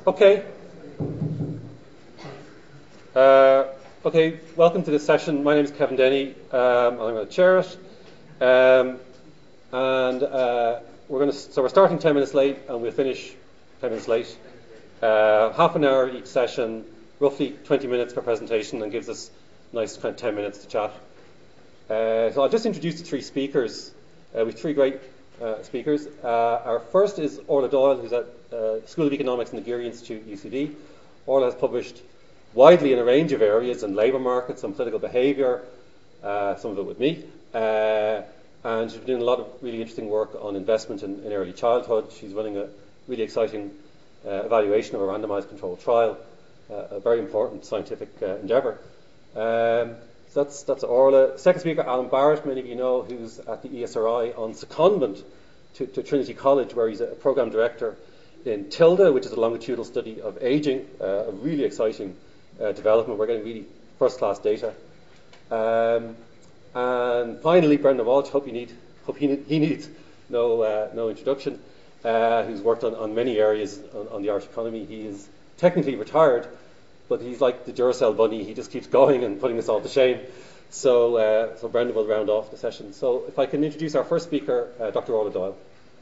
Okay. Welcome to this session. My name is Kevin Denny. I'm going to chair it. We're starting 10 minutes late and we'll finish 10 minutes late. Half an hour each session, roughly 20 minutes per presentation, and gives us nice 10 minutes to chat. So I'll just introduce the three speakers. We have three great speakers. Our first is Orla Doyle, who's at School of Economics in the Geary Institute, UCD. Orla has published widely in a range of areas, in labour markets, on political behaviour, some of it with me. And she's been doing a lot of really interesting work on investment in early childhood. She's running a really exciting evaluation of a randomised controlled trial, a very important scientific endeavour. So that's Orla. Second speaker, Alan Barrett, many of you know, who's at the ESRI on secondment to Trinity College, where he's a programme director in TILDA, which is a longitudinal study of ageing, a really exciting development. We're getting really first-class data. And finally, Brendan Walsh, he needs no introduction, who's worked on many areas on the Irish economy. He is technically retired, but he's like the Duracell bunny. He just keeps going and putting us all to shame. So Brendan will round off the session. So if I can introduce our first speaker, Dr. Orla Doyle.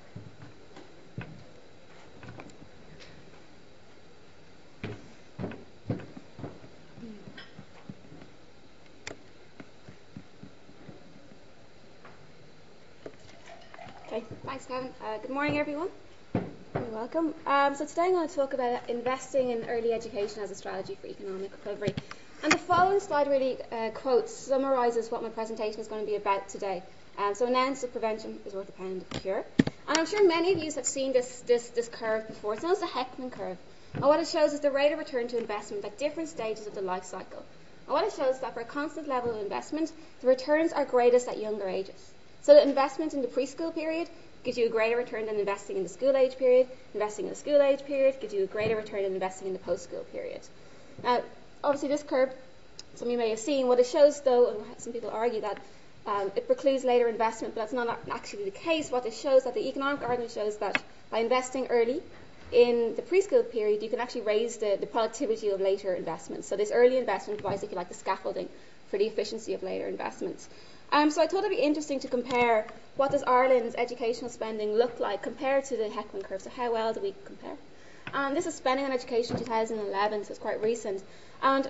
Okay, thanks, Kevin. Good morning, everyone. You're welcome. So today I'm going to talk about investing in early education as a strategy for economic recovery. And the following slide really summarises what my presentation is going to be about today. So an ounce of prevention is worth a pound of cure. And I'm sure many of you have seen this curve before. It's known as the Heckman curve. And what it shows is the rate of return to investment at different stages of the life cycle. And what it shows is that for a constant level of investment, the returns are greatest at younger ages. So the investment in the preschool period gives you a greater return than investing in the school age period. Investing in the school age period gives you a greater return than investing in the post-school period. Now, obviously this curve, some of you may have seen, what it shows though, and some people argue that it precludes later investment, but that's not actually the case. What it shows, that the economic argument shows that by investing early in the preschool period, you can actually raise the productivity of later investments. So this early investment provides, if you like, the scaffolding for the efficiency of later investments. So I thought it'd be interesting to compare what does Ireland's educational spending look like compared to the Heckman curve. So how well do we compare? This is spending on education 2011, so it's quite recent. And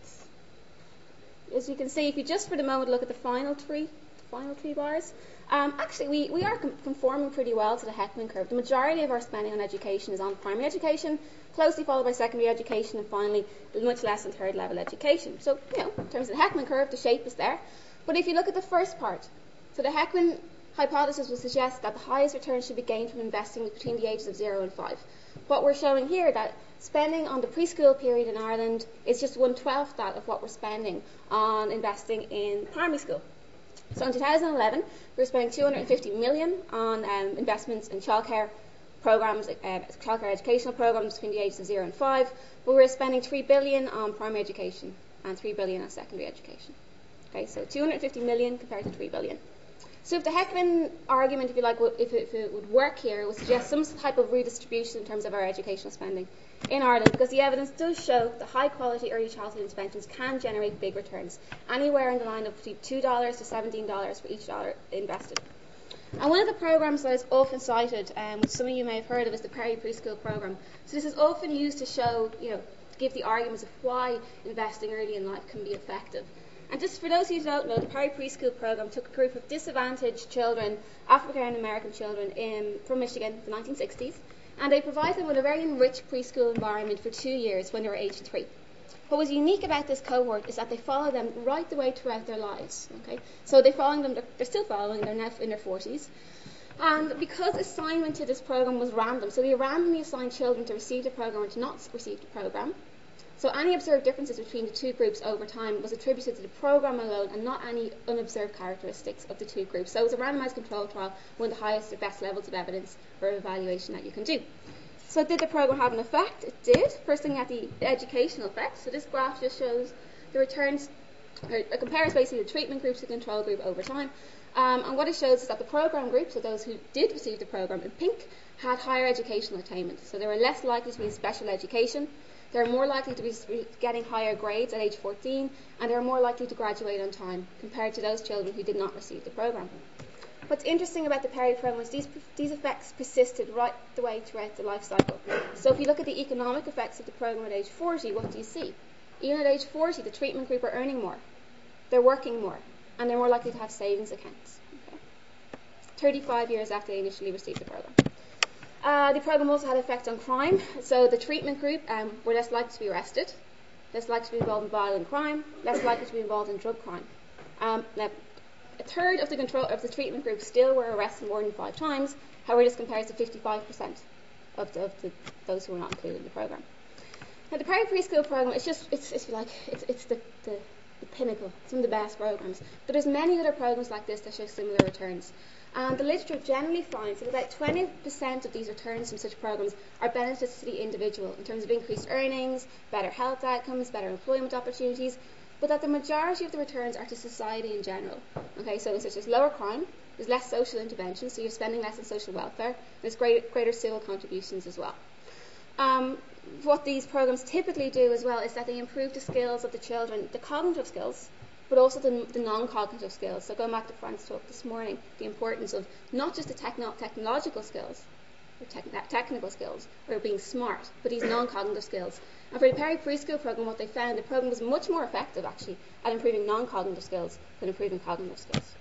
as you can see, if you just for the moment look at the final three bars, actually we are conforming pretty well to the Heckman curve. The majority of our spending on education is on primary education, closely followed by secondary education, and finally much less on third level education. So, in terms of the Heckman curve, the shape is there. But if you look at the first part, so the Heckman hypothesis would suggest that the highest return should be gained from investing between the ages of 0 and 5. What we're showing here, that spending on the preschool period in Ireland is just 1/12 that of what we're spending on investing in primary school. So in 2011, we were spending 250 million on investments in childcare programs, childcare educational programs between the ages of 0 and 5, but we were spending 3 billion on primary education and 3 billion on secondary education. Okay, so 250 million compared to 3 billion. So if the Heckman argument, if you like, if it would work here, it would suggest some type of redistribution in terms of our educational spending in Ireland, because the evidence does show that high quality early childhood interventions can generate big returns, anywhere in the line of between $2 to $17 for each dollar invested. And one of the programs that is often cited, which some of you may have heard of, is the Perry Preschool program. So this is often used to show, to give the arguments of why investing early in life can be effective. And just for those who don't know, the Perry Preschool program took a group of disadvantaged children, African American children from Michigan in the 1960s, and they provided them with a very enriched preschool environment for 2 years when they were aged 3. What was unique about this cohort is that they followed them right the way throughout their lives. Okay, so they're still following, they're now in their 40s. And because assignment to this program was random, so we randomly assigned children to receive the program or to not receive the program. So any observed differences between the two groups over time was attributed to the program alone and not any unobserved characteristics of the two groups. So it was a randomized controlled trial, one of the highest or best levels of evidence for evaluation that you can do. So did the program have an effect? It did. First thing at the educational effect. So this graph just shows the returns, or it compares basically the treatment group to the control group over time. And what it shows is that the programme group, so those who did receive the programme in pink, had higher educational attainment. So they were less likely to be in special education, they were more likely to be getting higher grades at age 14, and they were more likely to graduate on time compared to those children who did not receive the programme. What's interesting about the Perry programme is these effects persisted right the way throughout the life cycle. So if you look at the economic effects of the programme at age 40, what do you see? Even at age 40, the treatment group are earning more, they're working more, and they're more likely to have savings accounts. Okay? 35 years after they initially received the programme. The programme also had effect on crime. So the treatment group were less likely to be arrested, less likely to be involved in violent crime, less likely to be involved in drug crime. Now, a third of the treatment group still were arrested more than 5 times. However, this compares to 55% of those who were not included in the programme. Now, the Perry Preschool programme it's the pinnacle, some of the best programmes. But there's many other programmes like this that show similar returns. And the literature generally finds that about 20% of these returns from such programmes are benefits to the individual in terms of increased earnings, better health outcomes, better employment opportunities, but that the majority of the returns are to society in general. Okay, so such as lower crime, there's less social intervention, so you're spending less on social welfare, there's greater civil contributions as well. What these programmes typically do as well is that they improve the skills of the children, the cognitive skills, but also the non-cognitive skills. So going back to Frank's talk this morning, the importance of not just the technological skills, or technical skills, or being smart, but these non-cognitive skills. And for the Perry Preschool programme, what they found, the programme was much more effective actually at improving non-cognitive skills than improving cognitive skills.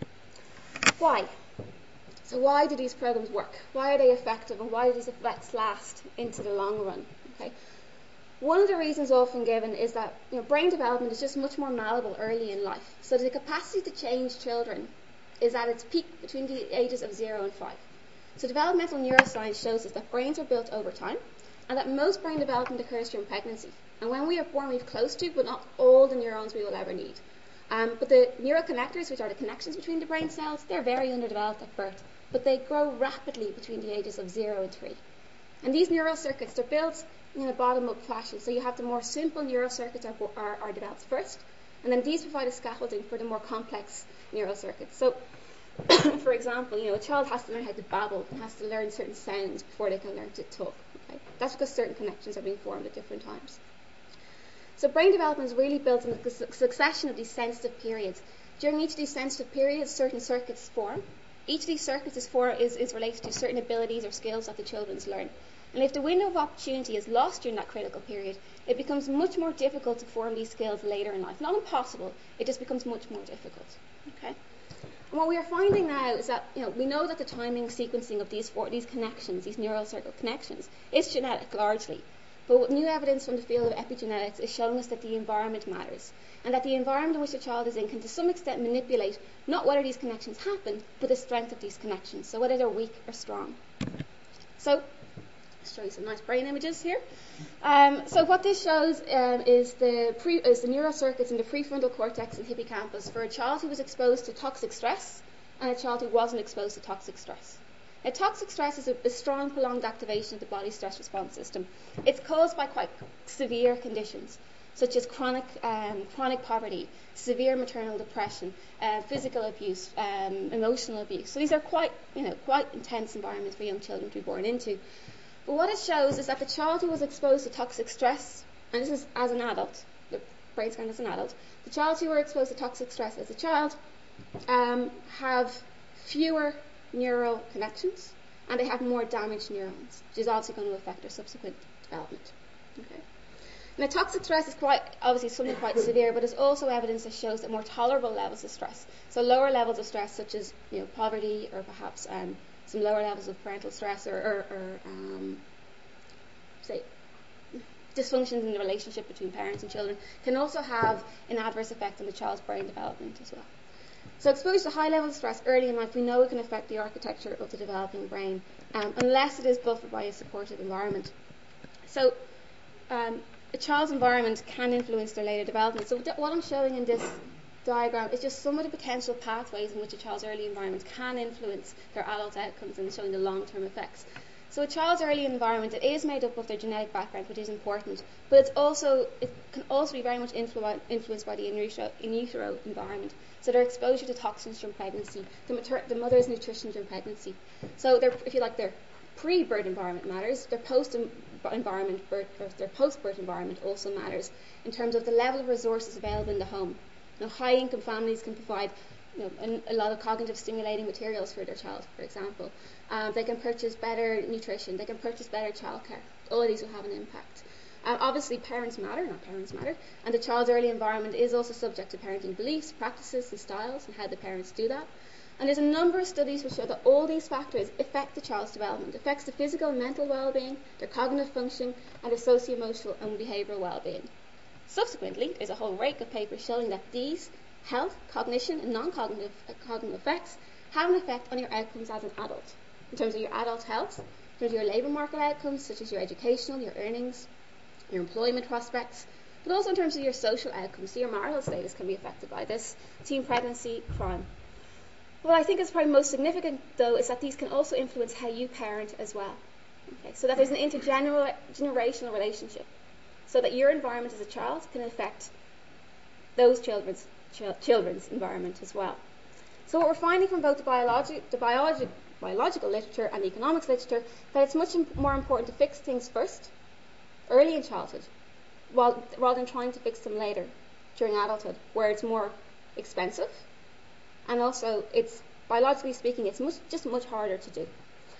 Why? So why do these programmes work? Why are they effective, and why do these effects last into the long run? Okay. One of the reasons often given is that brain development is just much more malleable early in life. So the capacity to change children is at its peak between the ages of 0 and 5. So developmental neuroscience shows us that brains are built over time, and that most brain development occurs during pregnancy. And when we are born, we have close to, but not all the neurons we will ever need. But the neuroconnectors, which are the connections between the brain cells, they're very underdeveloped at birth, but they grow rapidly between the ages of 0 and 3. And these neural circuits, they're built in a bottom-up fashion. So you have the more simple neural circuits are developed first, and then these provide a scaffolding for the more complex neural circuits. So, for example, a child has to learn how to babble, and has to learn certain sounds before they can learn to talk. Okay? That's because certain connections are being formed at different times. So brain development is really built in a succession of these sensitive periods. During each of these sensitive periods, certain circuits form. Each of these circuits is related to certain abilities or skills that the children learn. And if the window of opportunity is lost during that critical period, it becomes much more difficult to form these skills later in life. Not impossible, it just becomes much more difficult. Okay? And what we are finding now is that we know that the timing sequencing of these connections, these neural circuit connections, is genetic largely. But new evidence from the field of epigenetics is showing us that the environment matters, and that the environment in which a child is in can to some extent manipulate not whether these connections happen, but the strength of these connections, so whether they're weak or strong. So, let's show you some nice brain images here. So what this shows is the neural circuits in the prefrontal cortex and hippocampus for a child who was exposed to toxic stress and a child who wasn't exposed to toxic stress. Now, toxic stress is a strong, prolonged activation of the body's stress response system. It's caused by quite severe conditions, such as chronic poverty, severe maternal depression, physical abuse, emotional abuse. So these are quite intense environments for young children to be born into. But what it shows is that the child who was exposed to toxic stress, and this is as an adult, the brain scan as an adult, the child who were exposed to toxic stress as a child have fewer neural connections, and they have more damaged neurons, which is also going to affect their subsequent development. Okay. Now, toxic stress is obviously something quite severe, but there's also evidence that shows that more tolerable levels of stress, so lower levels of stress such as poverty, or perhaps some lower levels of parental stress, or say dysfunctions in the relationship between parents and children, can also have an adverse effect on the child's brain development as well. So exposure to high levels of stress early in life, we know it can affect the architecture of the developing brain, unless it is buffered by a supportive environment. So a child's environment can influence their later development. So what I'm showing in this diagram is just some of the potential pathways in which a child's early environment can influence their adult outcomes, and showing the long-term effects. So a child's early environment, it is made up of their genetic background, which is important, but it can also be very much influenced by the in utero environment. So their exposure to toxins during pregnancy, the mother's nutrition during pregnancy. So their pre-birth environment matters. Their post-birth environment also matters in terms of the level of resources available in the home. Now, high-income families can provide a lot of cognitive stimulating materials for their child, for example. They can purchase better nutrition. They can purchase better childcare. All of these will have an impact. Obviously, parents matter, and the child's early environment is also subject to parenting beliefs, practices, and styles, and how the parents do that. And there's a number of studies which show that all these factors affect the child's development, affects the physical and mental well-being, their cognitive function, and their socio-emotional and behavioural well-being. Subsequently, there's a whole rake of papers showing that these health, cognition, and non-cognitive cognitive effects have an effect on your outcomes as an adult, in terms of your adult health, in terms of your labour market outcomes, such as your educational, your earnings, your employment prospects, but also in terms of your social outcomes. So your marital status can be affected by this, teen pregnancy, crime. What I think is probably most significant, though, is that these can also influence how you parent as well. Okay, so that there's an intergenerational relationship, so that your environment as a child can affect those children's environment as well. So what we're finding from both the biological literature and the economics literature, that it's much more important to fix things first, early in childhood, rather than trying to fix them later, during adulthood, where it's more expensive, and also it's, biologically speaking, it's much harder to do.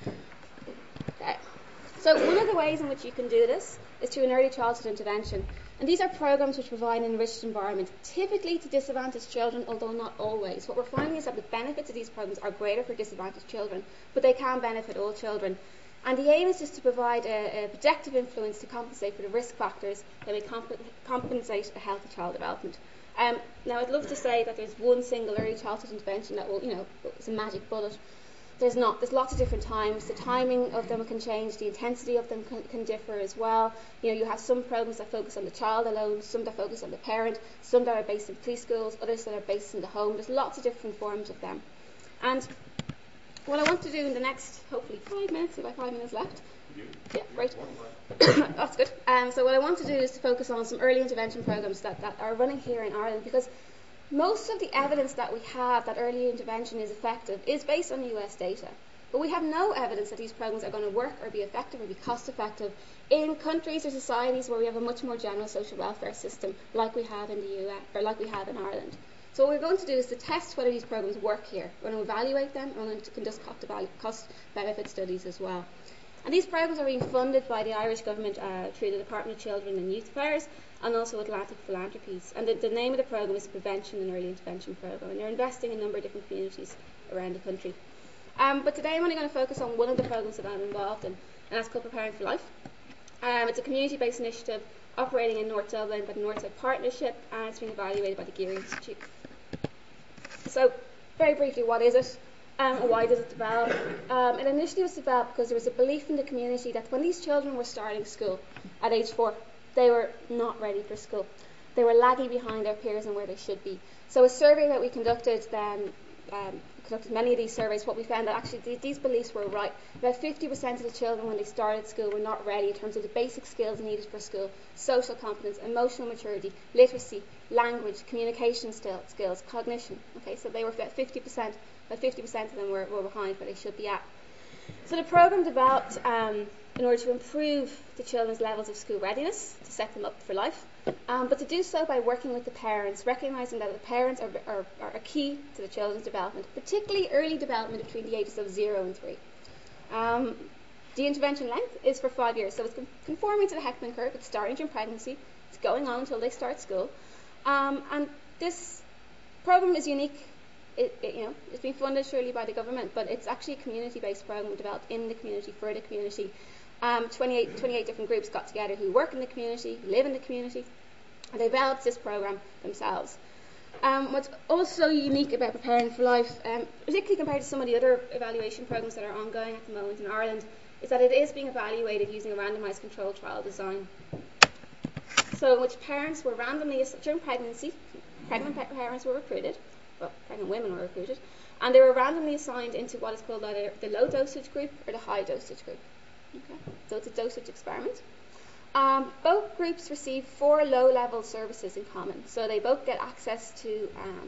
Okay. So one of the ways in which you can do this is through an early childhood intervention. And these are programs which provide an enriched environment, typically to disadvantaged children, although not always. What we're finding is that the benefits of these programs are greater for disadvantaged children, but they can benefit all children. And the aim is just to provide a protective influence to compensate for the risk factors that may compensate a healthy child development. Now, I'd love to say that there's one single early childhood intervention that will, it's a magic bullet. There's not. There's lots of different times. The timing of them can change. The intensity of them can differ as well. You have some programs that focus on the child alone, some that focus on the parent, some that are based in preschools, others that are based in the home. There's lots of different forms of them. And what I want to do in the next, hopefully 5 minutes, we have 5 minutes left. Yeah, right. That's good. So what I want to do is to focus on some early intervention programs that are running here in Ireland, because most of the evidence that we have that early intervention is effective is based on US data. But we have no evidence that these programs are going to work or be effective or be cost effective in countries or societies where we have a much more general social welfare system like we have in the US, or like we have in Ireland. So what we're going to do is to test whether these programs work here. We're going to evaluate them, and we're going to conduct cost-benefit studies as well. And these programs are being funded by the Irish government through the Department of Children and Youth Affairs and also Atlantic Philanthropies. And the name of the program is Prevention and Early Intervention Program, and they're investing in a number of different communities around the country. But today I'm only going to focus on one of the programs that I'm involved in, and that's called Preparing for Life. It's a community-based initiative operating in North Dublin by the Northside Partnership, and it's being evaluated by the Geary Institute. So, very briefly, what is it? And why did it develop? It initially was developed because there was a belief in the community that when these children were starting school at age 4, they were not ready for school. They were lagging behind their peers and where they should be. So a survey that we conducted then, conducted many of these surveys, what we found that actually these beliefs were right. About 50% of the children when they started school were not ready in terms of the basic skills needed for school: social competence, emotional maturity, literacy, language, communication skills, cognition. Okay, so they were about 50%. About 50% of them were behind where they should be at. So the programme developed in order to improve the children's levels of school readiness, to set them up for life, but to do so by working with the parents, recognising that the parents are key to the children's development, particularly early development between the ages of 0 and 3. The intervention length is for 5 years, so it's conforming to the Heckman curve. It's starting during pregnancy, it's going on until they start school, and this programme is unique. It's been funded surely by the government, but it's actually a community-based program developed in the community for the community. 28 different groups got together who work in the community, live in the community, and they developed this program themselves. What's also unique about Preparing for Life, particularly compared to some of the other evaluation programs that are ongoing at the moment in Ireland, is that it is being evaluated using a randomised control trial design. So in which parents were randomly, during pregnancy, pregnant parents were recruited, pregnant women were recruited, and they were randomly assigned into what is called either the low dosage group or the high dosage group. Okay. So it's a dosage experiment. Both groups receive 4 low-level services in common. So they both get access to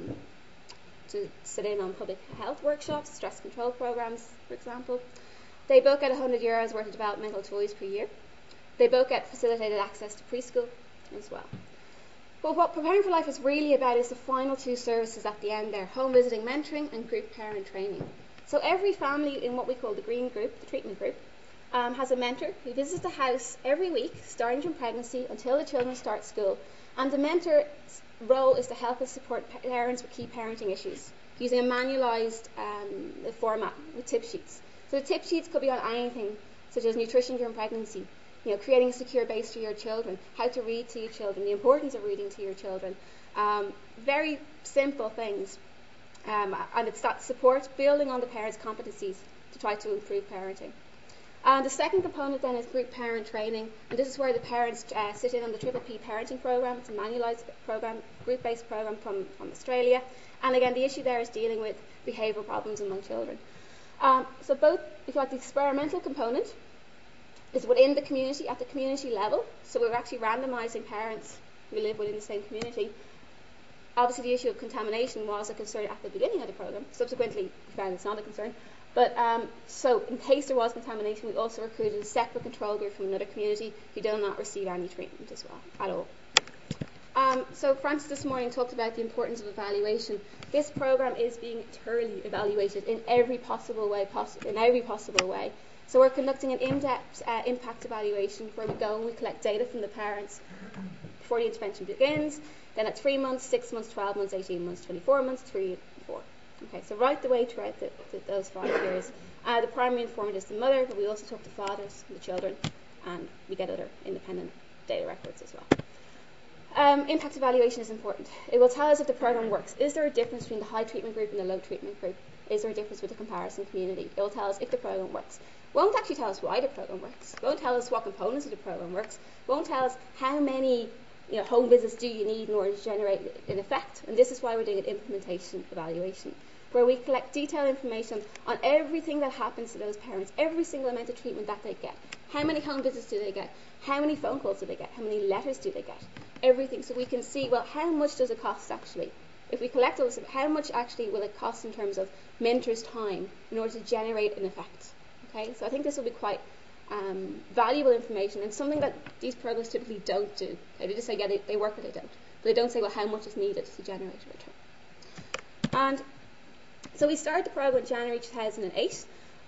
sit in on public health workshops, stress control programs, for example. They both get €100 worth of developmental toys per year. They both get facilitated access to preschool as well. But what Preparing for Life is really about is the final 2 services at the end there, home visiting mentoring and group parent training. So every family in what we call the green group, the treatment group, has a mentor who visits the house every week, starting from pregnancy until the children start school. And the mentor's role is to help and support parents with key parenting issues, using a manualised format with tip sheets. So the tip sheets could be on anything, such as nutrition during pregnancy, creating a secure base for your children, how to read to your children, the importance of reading to your children. Very simple things. And it's that support, building on the parents' competencies to try to improve parenting. The second component then is group parent training, and this is where the parents sit in on the Triple P parenting program. It's a manualised program, group-based program from Australia, and again the issue there is dealing with behavioural problems among children. So both, if you like, the experimental component is within the community, at the community level, so we're actually randomising parents who live within the same community. Obviously the issue of contamination was a concern at the beginning of the program. Subsequently we found it's not a concern. But so in case there was contamination, we also recruited a separate control group from another community who do not receive any treatment as well, at all. So Francis this morning talked about the importance of evaluation. This program is being thoroughly evaluated in every possible way. So we're conducting an in-depth impact evaluation where we go and we collect data from the parents before the intervention begins, then at 3 months, 6 months, 12 months, 18 months, 24 months, 3 and 4. Okay, so right the way throughout those 5 years. The primary informant is the mother, but we also talk to fathers and the children, and we get other independent data records as well. Impact evaluation is important. It will tell us if the program works. Is there a difference between the high treatment group and the low treatment group? Is there a difference with the comparison community? It will tell us if the program works. It won't actually tell us why the program works. It won't tell us what components of the program works. It won't tell us how many home visits do you need in order to generate an effect. And this is why we're doing an implementation evaluation, where we collect detailed information on everything that happens to those parents, every single amount of treatment that they get. How many home visits do they get? How many phone calls do they get? How many letters do they get? Everything. So we can see, well, how much does it cost actually? If we collect all this, how much actually will it cost in terms of mentors' time in order to generate an effect? Okay, so I think this will be quite valuable information and something that these programs typically don't do. Okay, they just say, yeah, they work, but they don't. But they don't say, well, how much is needed to generate a return. And so we started the program in January 2008.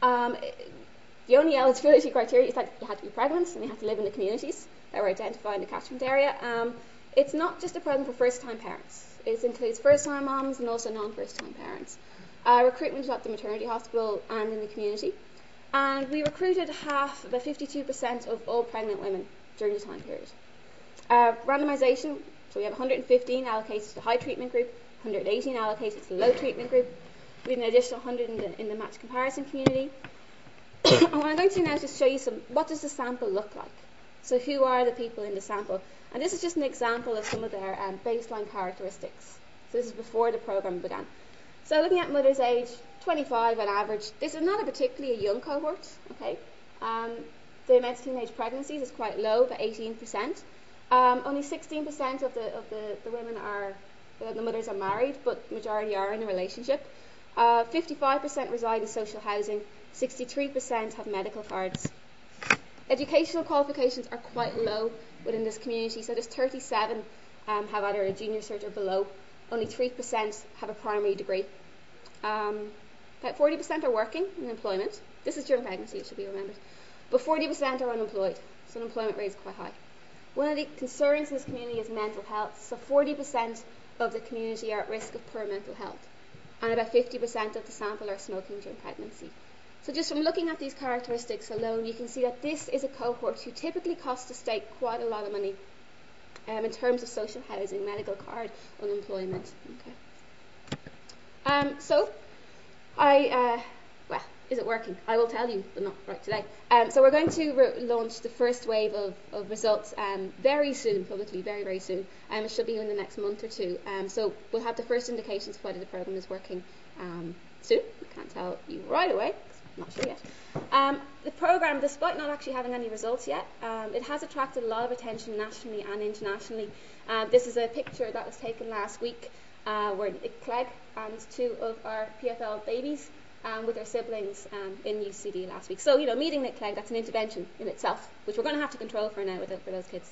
The only eligibility criteria is that you had to be pregnant and you had to live in the communities that were identified in the catchment area. It's not just a program for first-time parents. It includes first-time moms and also non-first-time parents. Recruitment was at the maternity hospital and in the community. And we recruited about 52% of all pregnant women during the time period. Randomisation, so we have 115 allocated to the high treatment group, 118 allocated to the low treatment group. We have an additional 100 in the match comparison community. And what I'm going to do now is just show you what does the sample look like. So who are the people in the sample? And this is just an example of some of their baseline characteristics. So this is before the program began. So looking at mother's age, 25 on average. This is not a particularly young cohort. Okay, the amount of teenage pregnancies is quite low, about 18%. Only 16% of the women the mothers are married, but the majority are in a relationship. 55% reside in social housing. 63% have medical cards. Educational qualifications are quite low within this community. So there's 37 have either a junior cert or below. Only 3% have a primary degree. About 40% are working in employment. This is during pregnancy, it should be remembered. But 40% are unemployed, so unemployment rate is quite high. One of the concerns in this community is mental health. So 40% of the community are at risk of poor mental health. And about 50% of the sample are smoking during pregnancy. So just from looking at these characteristics alone, you can see that this is a cohort who typically costs the state quite a lot of money in terms of social housing, medical card, unemployment. Okay. Is it working? I will tell you, but not right today. So we're going to launch the first wave of results very soon, publicly, very, very soon. It should be in the next month or two. So we'll have the first indications of whether the program is working soon. I can't tell you right away. not sure yet. The programme, despite not actually having any results yet, it has attracted a lot of attention nationally and internationally. This is a picture that was taken last week where Nick Clegg and two of our PFL babies with their siblings in UCD last week. So, meeting Nick Clegg, that's an intervention in itself, which we're going to have to control for now for those kids.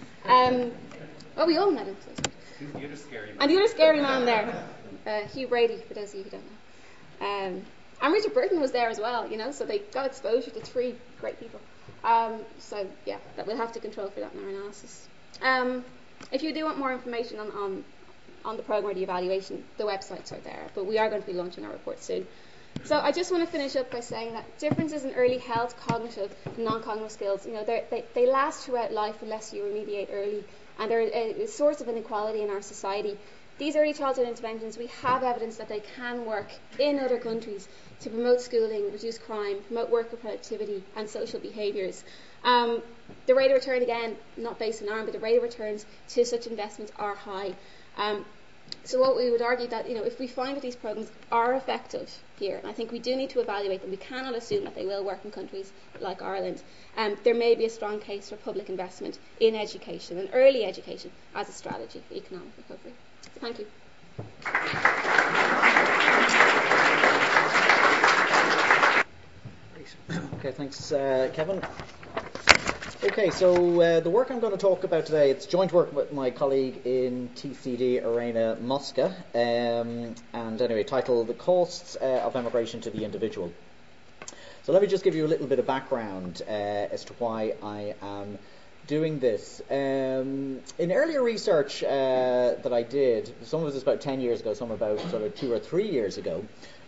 We all met him. The other scary man. And the other scary man there, Hugh Brady, for those of you who don't know. And Richard Burton was there as well, so they got exposure to three great people. That we'll have to control for that in our analysis. If you do want more information on the programme or the evaluation, the websites are there, but we are going to be launching our report soon. So I just want to finish up by saying that differences in early health, cognitive and non-cognitive skills, they last throughout life unless you remediate early, and they're a source of inequality in our society. These early childhood interventions, we have evidence that they can work in other countries to promote schooling, reduce crime, promote worker productivity and social behaviours. The rate of return, again, not based in Ireland, but the rate of returns to such investments are high. So what we would argue that, if we find that these programmes are effective here, and I think we do need to evaluate them, we cannot assume that they will work in countries like Ireland, there may be a strong case for public investment in education and early education as a strategy for economic recovery. So thank you. Okay, thanks, Kevin. Okay, so the work I'm going to talk about today, it's joint work with my colleague in TCD, Irena Mosca, and anyway, titled The Costs of Emigration to the Individual. So let me just give you a little bit of background as to why I am doing this. In earlier research that I did, some of this about 10 years ago, some about sort of 2 or 3 years ago,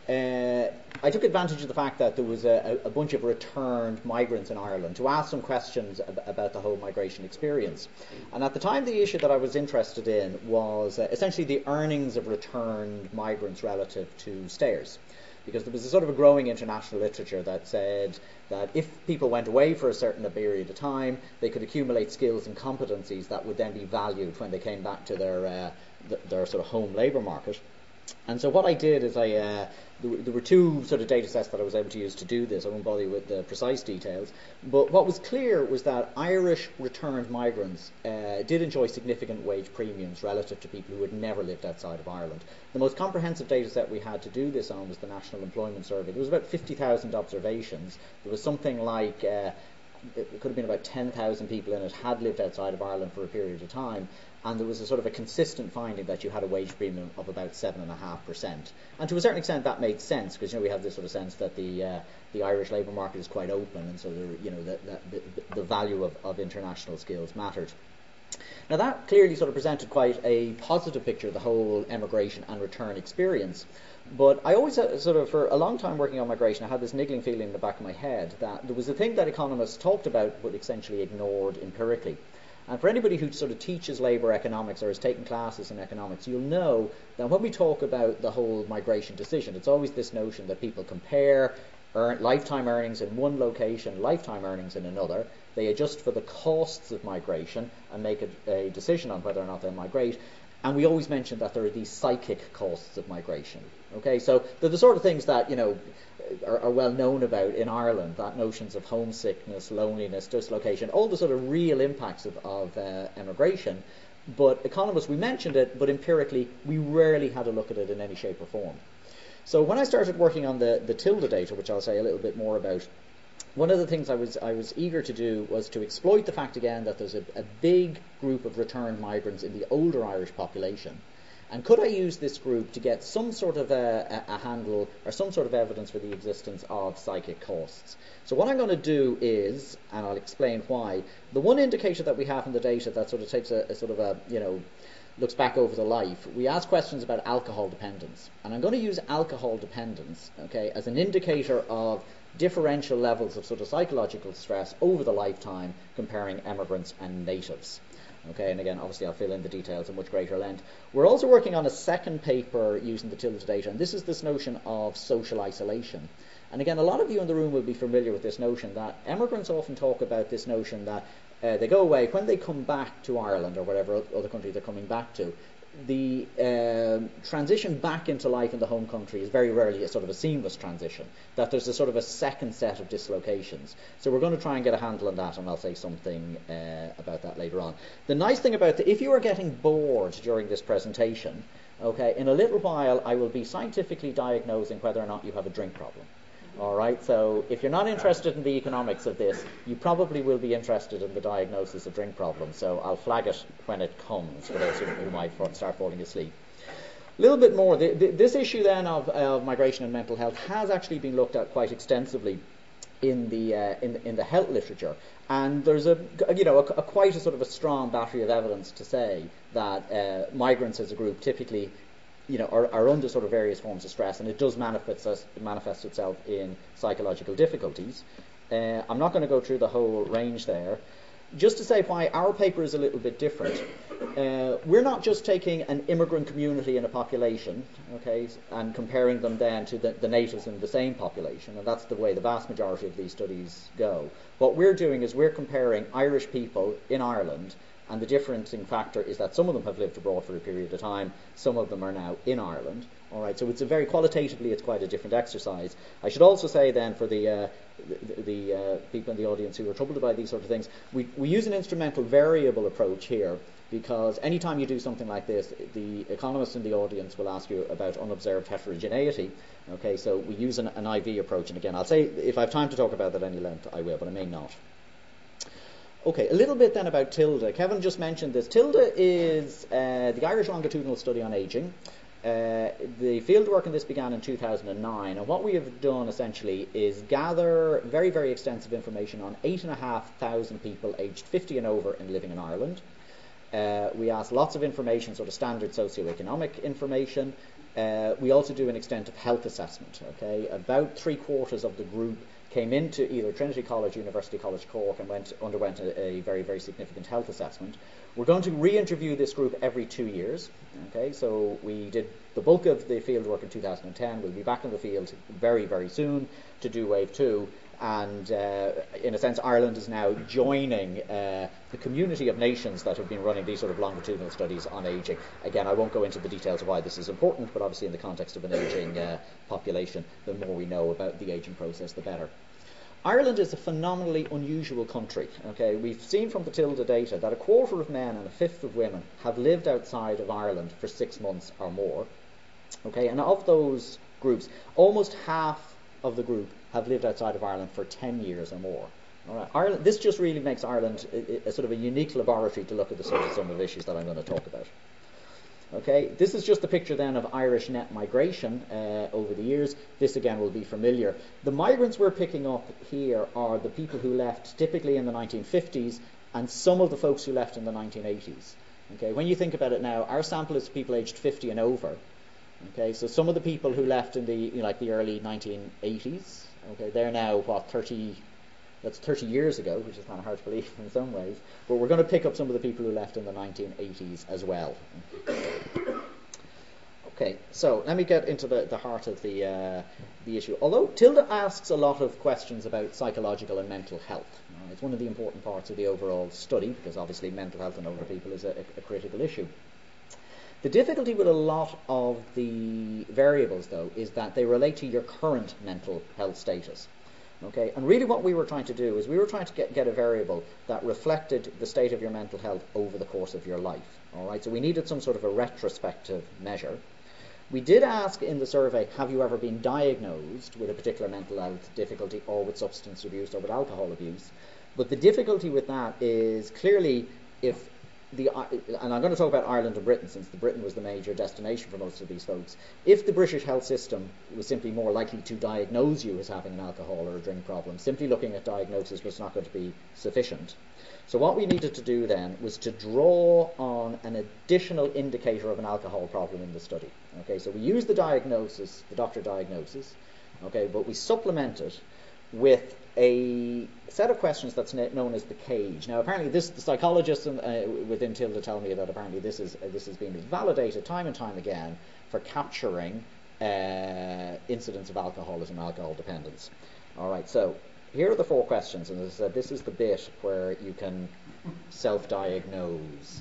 I took advantage of the fact that there was a bunch of returned migrants in Ireland to ask some questions about the whole migration experience. And at the time, the issue that I was interested in was essentially the earnings of returned migrants relative to stayers. Because there was a sort of a growing international literature that said that if people went away for a certain period of time, they could accumulate skills and competencies that would then be valued when they came back to their sort of home labour market. And so what I did is there were two sort of data sets that I was able to use to do this. I won't bother you with the precise details. But what was clear was that Irish returned migrants did enjoy significant wage premiums relative to people who had never lived outside of Ireland. The most comprehensive data set we had to do this on was the National Employment Survey. There was about 50,000 observations. There was something like it could have been about 10,000 people in it had lived outside of Ireland for a period of time, and there was a sort of a consistent finding that you had a wage premium of about 7.5%. And to a certain extent that made sense, because we have this sort of sense that the Irish labour market is quite open, and so the value of international skills mattered. Now that clearly sort of presented quite a positive picture of the whole emigration and return experience. But I always for a long time working on migration, I had this niggling feeling in the back of my head that there was a thing that economists talked about but essentially ignored empirically. And for anybody who sort of teaches labour economics or has taken classes in economics, you'll know that when we talk about the whole migration decision, it's always this notion that people compare lifetime earnings in one location, lifetime earnings in another. They adjust for the costs of migration and make a decision on whether or not they'll migrate. And we always mention that there are these psychic costs of migration. Okay, so they're the sort of things that are well known about in Ireland, that notions of homesickness, loneliness, dislocation, all the sort of real impacts of emigration. But economists, we mentioned it, but empirically we rarely had a look at it in any shape or form. So when I started working on the Tilda data, which I'll say a little bit more about, one of the things I was eager to do was to exploit the fact again that there's a big group of returned migrants in the older Irish population. And could I use this group to get some sort of a handle or some sort of evidence for the existence of psychic costs? So what I'm going to do is, and I'll explain why, the one indicator that we have in the data that sort of takes looks back over the life, we ask questions about alcohol dependence. And I'm going to use alcohol dependence, okay, as an indicator of differential levels of sort of psychological stress over the lifetime comparing emigrants and natives. Okay, and again, obviously I'll fill in the details at much greater length. We're also working on a second paper using the Tilda data, and this is this notion of social isolation. And again, a lot of you in the room will be familiar with this notion that emigrants often talk about this notion that they go away, when they come back to Ireland or whatever other country they're coming back to, the transition back into life in the home country is very rarely a sort of a seamless transition, that there's a sort of a second set of dislocations. So we're going to try and get a handle on that, and I'll say something about that later on. The nice thing about if you are getting bored during this presentation, okay, in a little while I will be scientifically diagnosing whether or not you have a drink problem. All right, so if you're not interested in the economics of this, you probably will be interested in the diagnosis of drink problems. So I'll flag it when it comes for those who might start falling asleep. A little bit more. This issue then of migration and mental health has actually been looked at quite extensively in the health literature, and there's quite a sort of a strong battery of evidence to say that migrants as a group typically are under sort of various forms of stress, and it does manifest itself in psychological difficulties. I'm not going to go through the whole range there. Just to say why our paper is a little bit different. We're not just taking an immigrant community in a population, okay, and comparing them then to the natives in the same population, and that's the way the vast majority of these studies go. What we're doing is we're comparing Irish people in Ireland, and the differentiating factor is that some of them have lived abroad for a period of time, some of them are now in Ireland. All right, so it's qualitatively it's quite a different exercise. I should also say then for the people in the audience who are troubled by these sort of things, we use an instrumental variable approach here, because anytime you do something like this, the economists in the audience will ask you about unobserved heterogeneity. Okay, so we use an IV approach, and again, I'll say if I have time to talk about that at any length, I will, but I may not. Okay, a little bit then about TILDA. Kevin just mentioned this. TILDA is the Irish Longitudinal Study on Ageing. The fieldwork in this began in 2009, and what we have done essentially is gather very, very extensive information on 8,500 people aged 50 and over and living in Ireland. We asked lots of information, sort of standard socioeconomic information. We also do an extent of health assessment. Okay, about 3/4 of the group came into either Trinity College, University College Cork, and underwent a very, very significant health assessment. We're going to re-interview this group every 2 years. Okay, so we did the bulk of the field work in 2010. We'll be back in the field very, very soon to do wave 2. And in a sense, Ireland is now joining the community of nations that have been running these sort of longitudinal studies on ageing. Again, I won't go into the details of why this is important, but obviously in the context of an ageing population, the more we know about the ageing process, the better. Ireland is a phenomenally unusual country. Okay, we've seen from the TILDA data that 1/4 of men and 1/5 of women have lived outside of Ireland for 6 months or more. Okay, and of those groups, almost half of the group have lived outside of Ireland for 10 years or more. All right, Ireland. This just really makes Ireland a sort of a unique laboratory to look at the sort of some of the issues that I'm going to talk about. Okay, this is just a picture then of Irish net migration over the years. This again will be familiar. The migrants we're picking up here are the people who left typically in the 1950s and some of the folks who left in the 1980s. Okay, when you think about it now, our sample is people aged 50 and over. Okay, so some of the people who left in the the early 1980s, okay, they're now 30. That's 30 years ago, which is kind of hard to believe in some ways. But we're going to pick up some of the people who left in the 1980s as well. Okay, so let me get into the heart of the issue. Although TILDA asks a lot of questions about psychological and mental health. It's one of the important parts of the overall study, because obviously mental health in older people is a critical issue. The difficulty with a lot of the variables, though, is that they relate to your current mental health status. Okay, and really what we were trying to do is we were trying to get a variable that reflected the state of your mental health over the course of your life. All right, so we needed some sort of a retrospective measure. We did ask in the survey, have you ever been diagnosed with a particular mental health difficulty or with substance abuse or with alcohol abuse? But the difficulty with that is clearly and I'm going to talk about Ireland and Britain, since Britain was the major destination for most of these folks. If the British health system was simply more likely to diagnose you as having an alcohol or a drink problem, simply looking at diagnosis was not going to be sufficient. So what we needed to do then was to draw on an additional indicator of an alcohol problem in the study. Okay, so we used the diagnosis, the doctor diagnosis, okay, but we supplement it with a set of questions that's known as the CAGE. Now, apparently, the psychologists within TILDA tell me that apparently this has been validated time and time again for capturing incidents of alcoholism, alcohol dependence. All right, so here are the 4 questions, and as I said, this is the bit where you can self-diagnose.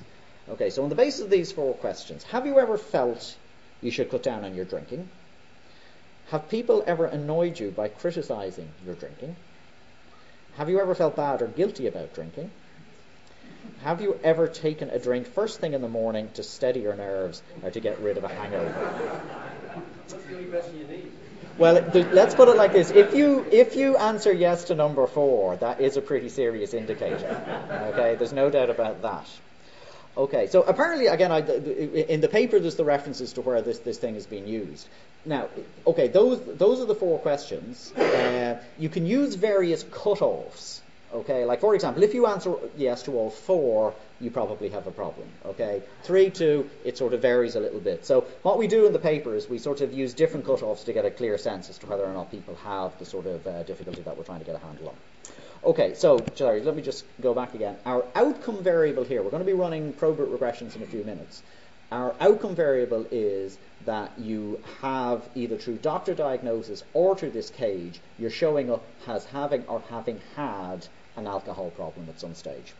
Okay, so on the basis of these 4 questions, have you ever felt you should cut down on your drinking? Have people ever annoyed you by criticizing your drinking? Have you ever felt bad or guilty about drinking? Have you ever taken a drink first thing in the morning to steady your nerves or to get rid of a hangover? That's the only question you need. Well, let's put it like this. If you answer yes to number 4, that is a pretty serious indicator. Okay, there's no doubt about that. Okay, so apparently, again, in the paper there's the references to where this thing is being used. Now, okay, those are the 4 questions. You can use various cutoffs. Okay, like for example, if you answer yes to all 4, you probably have a problem. Okay, 3, 2, it sort of varies a little bit. So what we do in the paper is we sort of use different cutoffs to get a clear sense as to whether or not people have the sort of difficulty that we're trying to get a handle on. Okay, so, sorry, let me just go back again. Our outcome variable here, we're going to be running probit regressions in a few minutes. Our outcome variable is that you have, either through doctor diagnosis or through this cage, you're showing up as having or having had an alcohol problem at some stage.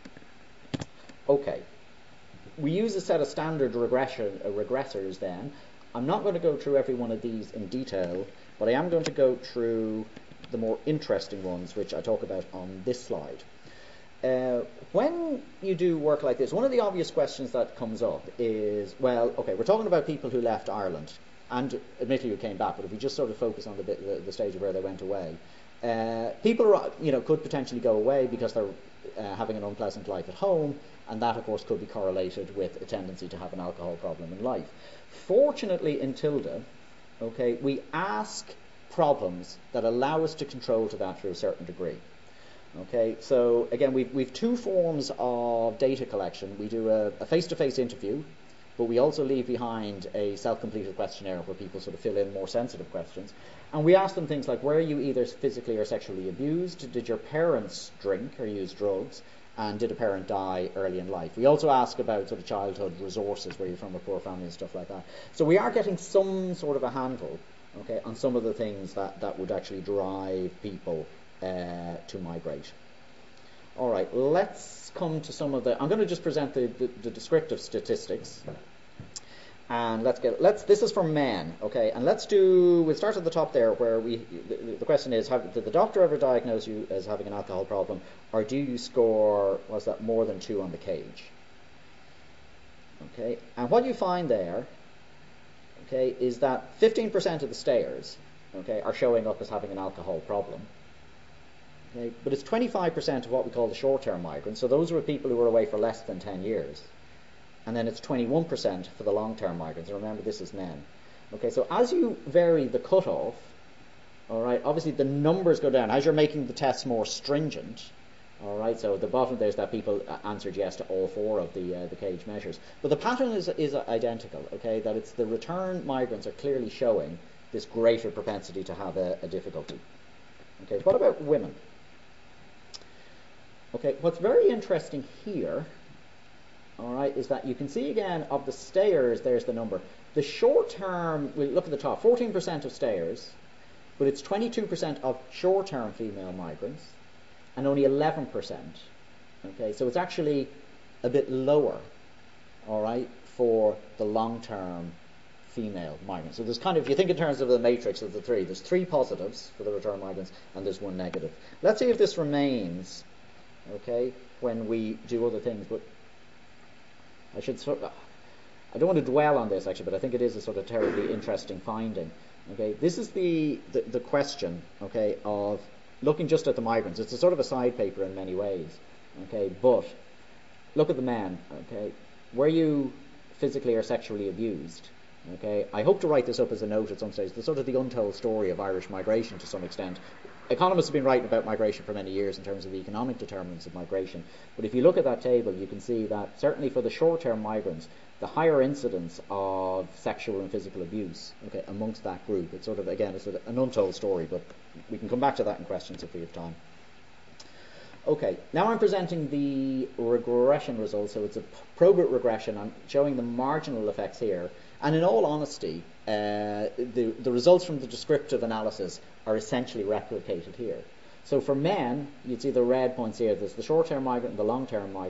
Okay, we use a set of standard regressors then. I'm not going to go through every one of these in detail, but I am going to go through the more interesting ones, which I talk about on this slide. When you do work like this, one of the obvious questions that comes up is, well, okay, we're talking about people who left Ireland, and admittedly who came back, but if we just sort of focus on the stage of where they went away, people could potentially go away because they're having an unpleasant life at home, and that, of course, could be correlated with a tendency to have an alcohol problem in life. Fortunately, in Tilda, okay, we ask problems that allow us to control to that through a certain degree. Okay, so again, we've 2 forms of data collection. We do a face-to-face interview, but we also leave behind a self-completed questionnaire where people sort of fill in more sensitive questions. And we ask them things like, were you either physically or sexually abused? Did your parents drink or use drugs? And did a parent die early in life? We also ask about sort of childhood resources, where you're from a poor family and stuff like that. So we are getting some sort of a handle, okay, on some of the things that would actually drive people to migrate. All right, let's come to some of the. I'm going to just present the descriptive statistics, and this is for men, okay, and we'll start at the top there, where the question is, did the doctor ever diagnose you as having an alcohol problem, or do you score, was that more than 2 on the cage? Okay, and what you find there, okay, is that 15% of the stayers, okay, are showing up as having an alcohol problem. Okay, but it's 25% of what we call the short-term migrants, so those were people who were away for less than 10 years. And then it's 21% for the long-term migrants. And remember, this is men. Okay, so as you vary the cutoff, all right, obviously the numbers go down. As you're making the tests more stringent, all right, so at the bottom there's that people answered yes to all 4 of the cage measures. But the pattern is identical, okay, that it's the return migrants are clearly showing this greater propensity to have a difficulty. Okay, what about women? Okay, what's very interesting here, all right, is that you can see again of the stayers, there's the number. The short term, we look at the top, 14% of stayers, but it's 22% of short term female migrants, and only 11%. Okay, so it's actually a bit lower, all right, for the long term female migrants. So there's kind of, if you think in terms of the matrix of the 3, there's 3 positives for the return migrants, and there's 1 negative. Let's see if this remains, okay, when we do other things. But I don't want to dwell on this actually, but I think it is a sort of terribly interesting finding. Okay, this is the question, okay, of looking just at the migrants. It's a sort of a side paper in many ways. Okay, but look at the men. Okay, were you physically or sexually abused? Okay, I hope to write this up as a note at some stage. The sort of the untold story of Irish migration to some extent. Economists have been writing about migration for many years in terms of the economic determinants of migration. But if you look at that table, you can see that certainly for the short-term migrants, the higher incidence of sexual and physical abuse, okay, amongst that group. It's sort of, again, it's an untold story, but we can come back to that in questions if we have time. Okay, now I'm presenting the regression results. So it's a probit regression. I'm showing the marginal effects here. And in all honesty, the results from the descriptive analysis are essentially replicated here. So for men, you'd see the red points here. There's the short-term migrant and the long-term migrant.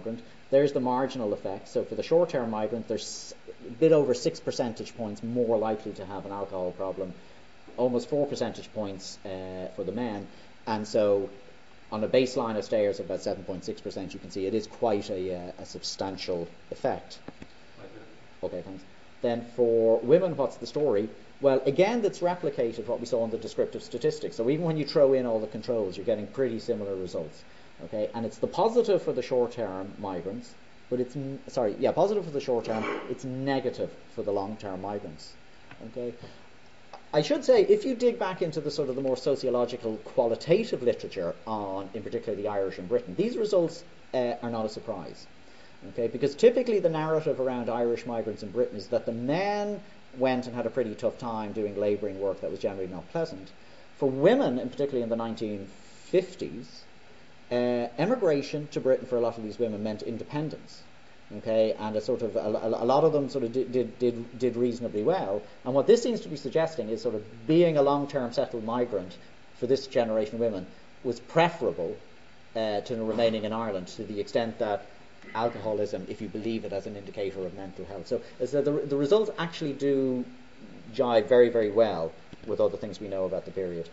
There's the marginal effect. So for the short-term migrant, there's a bit over 6 percentage points more likely to have an alcohol problem, almost 4 percentage points for the men. And so on a baseline of stayers of about 7.6%, you can see it is quite a substantial effect. Okay, thanks. Then for women, what's the story? Well, again, that's replicated what we saw in the descriptive statistics. So even when you throw in all the controls, you're getting pretty similar results. Okay, and it's the positive for the short-term migrants, but positive for the short-term, it's negative for the long-term migrants. Okay, I should say, if you dig back into the sort of the more sociological qualitative literature on, in particular, the Irish and Britain, these results are not a surprise. Okay, because typically the narrative around Irish migrants in Britain is that the men went and had a pretty tough time doing labouring work that was generally not pleasant. For women, and particularly in the 1950s, emigration to Britain for a lot of these women meant independence. Okay, and a lot of them sort of did reasonably well. And what this seems to be suggesting is sort of being a long-term settled migrant for this generation of women was preferable to remaining in Ireland, to the extent that alcoholism, if you believe it as an indicator of mental health. So the results actually do jive very, very well with other things we know about the period.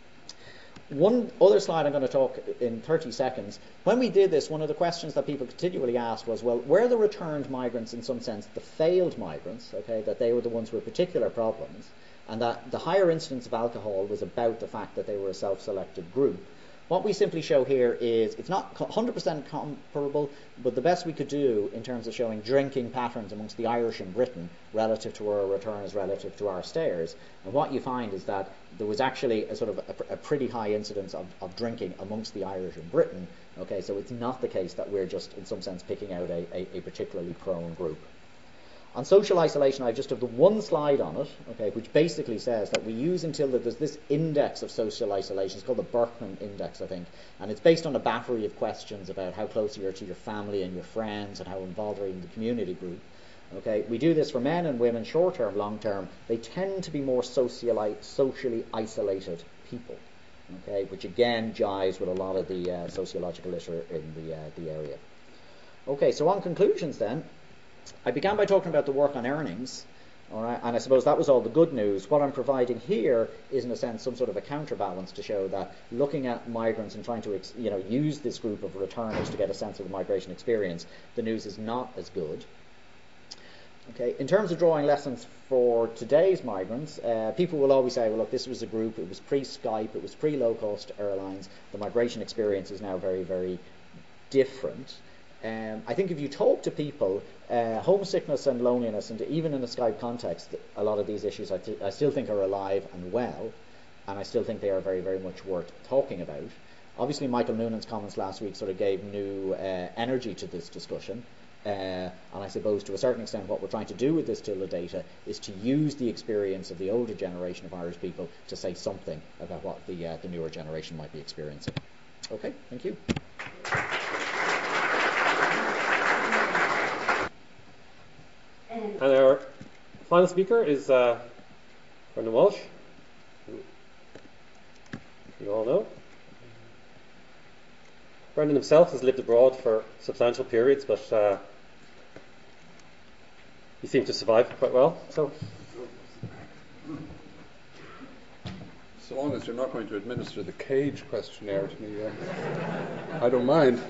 One other slide I'm going to talk in 30 seconds. When we did this, one of the questions that people continually asked was, well, were the returned migrants, in some sense, the failed migrants, okay, that they were the ones with particular problems, and that the higher incidence of alcohol was about the fact that they were a self-selected group. What we simply show here is, it's not 100% comparable, but the best we could do in terms of showing drinking patterns amongst the Irish in Britain relative to our returners, relative to our stayers. And what you find is that there was actually a sort of a pretty high incidence of drinking amongst the Irish in Britain. Okay, so it's not the case that we're just, in some sense, picking out a particularly prone group. On social isolation, I just have the one slide on it, okay, which basically says that we use until there's this index of social isolation. It's called the Berkman Index, I think, and it's based on a battery of questions about how close you are to your family and your friends and how involved are you in the community group. Okay, we do this for men and women, short-term, long-term. They tend to be more socially isolated people, okay, which again jives with a lot of the sociological literature in the area. Okay, so on conclusions then, I began by talking about the work on earnings, all right, and I suppose that was all the good news. What I'm providing here is, in a sense, some sort of a counterbalance to show that looking at migrants and trying to use this group of returners to get a sense of the migration experience, the news is not as good. Okay, in terms of drawing lessons for today's migrants, people will always say, well, look, this was a group, it was pre-Skype, it was pre-low-cost airlines, the migration experience is now very, very different. I think if you talk to people, homesickness and loneliness, and even in a Skype context, a lot of these issues I still think are alive and well, and I still think they are very, very much worth talking about. Obviously, Michael Noonan's comments last week sort of gave new energy to this discussion, and I suppose to a certain extent what we're trying to do with this TILDA data is to use the experience of the older generation of Irish people to say something about what the newer generation might be experiencing. Okay, thank you. And our final speaker is Brendan Walsh, who you all know. Brendan himself has lived abroad for substantial periods, but he seemed to survive quite well. So long as you're not going to administer the Cage questionnaire to me, I don't mind.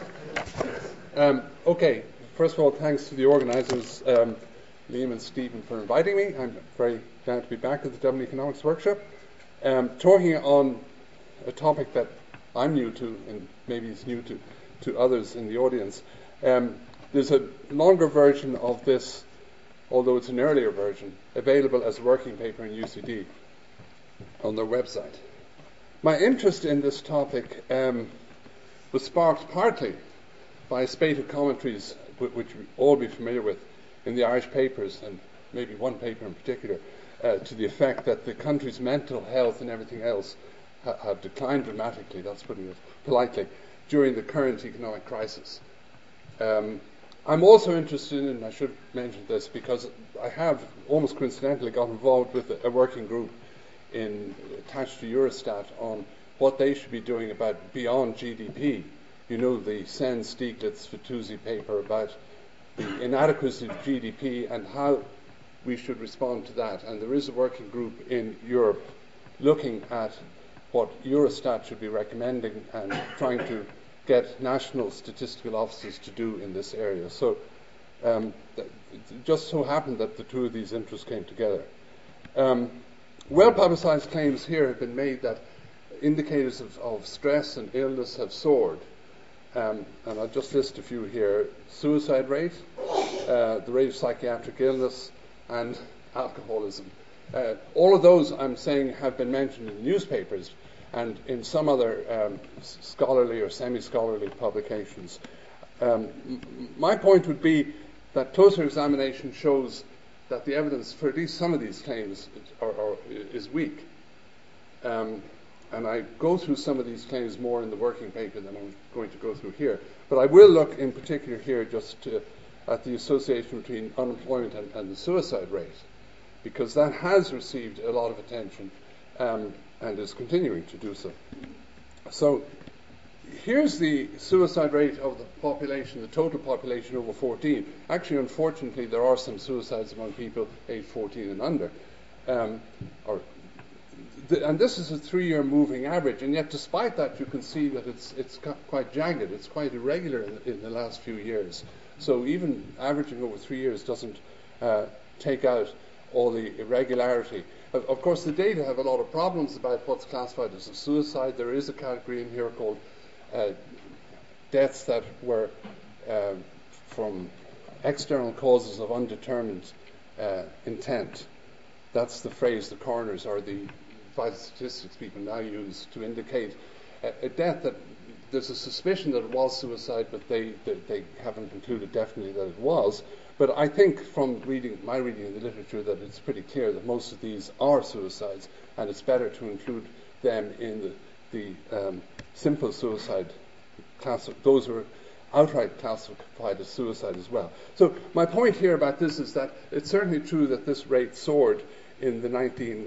Okay. First of all, thanks to the organisers, Liam and Stephen, for inviting me. I'm very glad to be back at the Dublin Economics Workshop. Talking on a topic that I'm new to, and maybe is new to others in the audience. There's a longer version of this, although it's an earlier version, available as a working paper in UCD on their website. My interest in this topic was sparked partly by a spate of commentaries which we all be familiar with in the Irish papers, and maybe one paper in particular, to the effect that the country's mental health and everything else have declined dramatically, that's putting it politely, during the current economic crisis. I'm also interested in, and I should mention this, because I have almost coincidentally got involved with a working group attached to Eurostat on what they should be doing about beyond GDP You know the Sen-Stieglitz-Fitoussi paper about the inadequacy of GDP and how we should respond to that. And there is a working group in Europe looking at what Eurostat should be recommending and trying to get national statistical offices to do in this area. So it just so happened that the two of these interests came together. Well-publicized claims here have been made that indicators of stress and illness have soared. And I'll just list a few here. Suicide rate, the rate of psychiatric illness, and alcoholism. All of those, I'm saying, have been mentioned in newspapers and in some other scholarly or semi-scholarly publications. My point would be that closer examination shows that the evidence for at least some of these claims is weak. And I go through some of these claims more in the working paper than I'm going to go through here. But I will look in particular here just at the association between unemployment and the suicide rate, because that has received a lot of attention and is continuing to do so. So here's the suicide rate of the population, the total population over 14. Actually, unfortunately, there are some suicides among people aged 14 and under. And this is a 3-year moving average, and yet despite that you can see that it's quite jagged, it's quite irregular in the last few years. So even averaging over 3 years doesn't take out all the irregularity. Of course, the data have a lot of problems about what's classified as a suicide. There is a category in here called deaths that were from external causes of undetermined intent. That's the phrase the coroners or the vital statistics people now use to indicate a death that there's a suspicion that it was suicide, but they haven't concluded definitely that it was. But I think from my reading of the literature that it's pretty clear that most of these are suicides, and it's better to include them in the simple suicide class, those who are outright classified as suicide as well. So my point here about this is that it's certainly true that this rate soared in the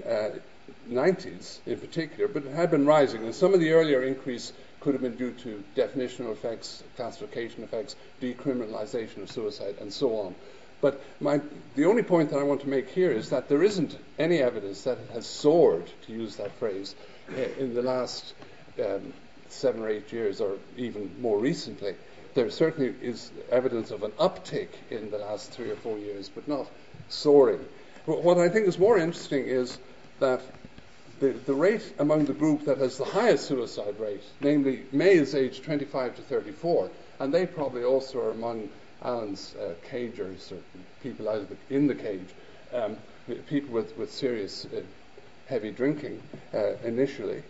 1990s in particular, but it had been rising, and some of the earlier increase could have been due to definitional effects, classification effects, decriminalization of suicide, and so on. But the only point that I want to make here is that there isn't any evidence that it has soared, to use that phrase, in the last 7 or 8 years, or even more recently. There certainly is evidence of an uptick in the last 3 or 4 years, but not soaring. What I think is more interesting is that the rate among the group that has the highest suicide rate, namely males aged 25 to 34, and they probably also are among Alan's cagers, or people in the cage, people with serious heavy drinking initially.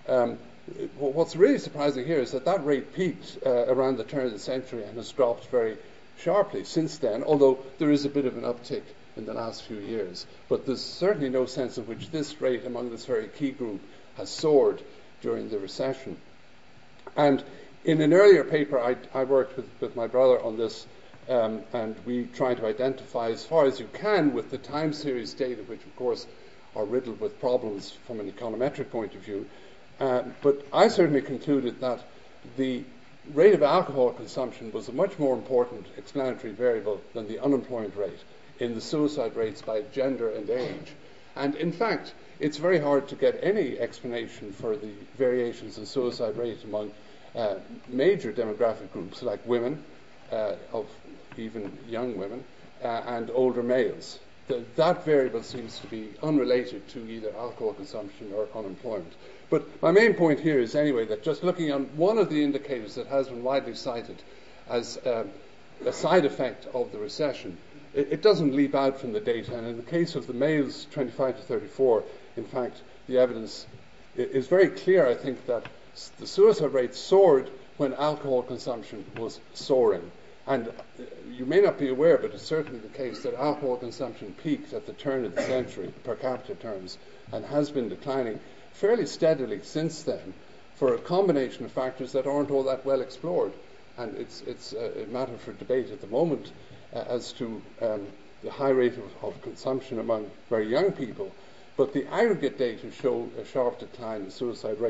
What's really surprising here is that rate peaked around the turn of the century and has dropped very sharply since then, although there is a bit of an uptick in the last few years. But there's certainly no sense in which this rate among this very key group has soared during the recession. And in an earlier paper, I worked with my brother on this, and we tried to identify as far as you can with the time series data, which of course are riddled with problems from an econometric point of view. But I certainly concluded that the rate of alcohol consumption was a much more important explanatory variable than the unemployment rate in the suicide rates by gender and age. And in fact, it's very hard to get any explanation for the variations in suicide rate among major demographic groups like women, of even young women, and older males. That variable seems to be unrelated to either alcohol consumption or unemployment. But my main point here is anyway that just looking on one of the indicators that has been widely cited as a side effect of the recession, it doesn't leap out from the data. And in the case of the males 25 to 34, in fact, the evidence is very clear, I think, that the suicide rate soared when alcohol consumption was soaring. And you may not be aware, but it's certainly the case that alcohol consumption peaked at the turn of the century, per capita terms, and has been declining fairly steadily since then for a combination of factors that aren't all that well explored. And it's a matter for debate at the moment as to the high rate of consumption among very young people. But the aggregate data show a sharp decline in suicide rate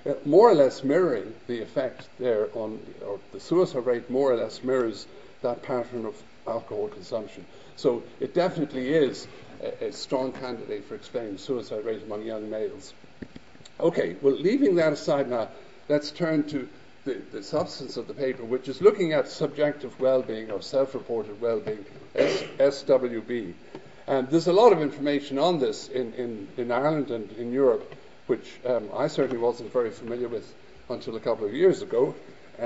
more or less mirroring the effect there on, or the suicide rate more or less mirrors that pattern of alcohol consumption. So it definitely is a strong candidate for explaining the suicide rate among young males. Okay, well, leaving that aside now, let's turn to the substance of the paper, which is looking at subjective well-being or self-reported well-being, SWB. And there's a lot of information on this in Ireland and in Europe, which I certainly wasn't very familiar with until a couple of years ago.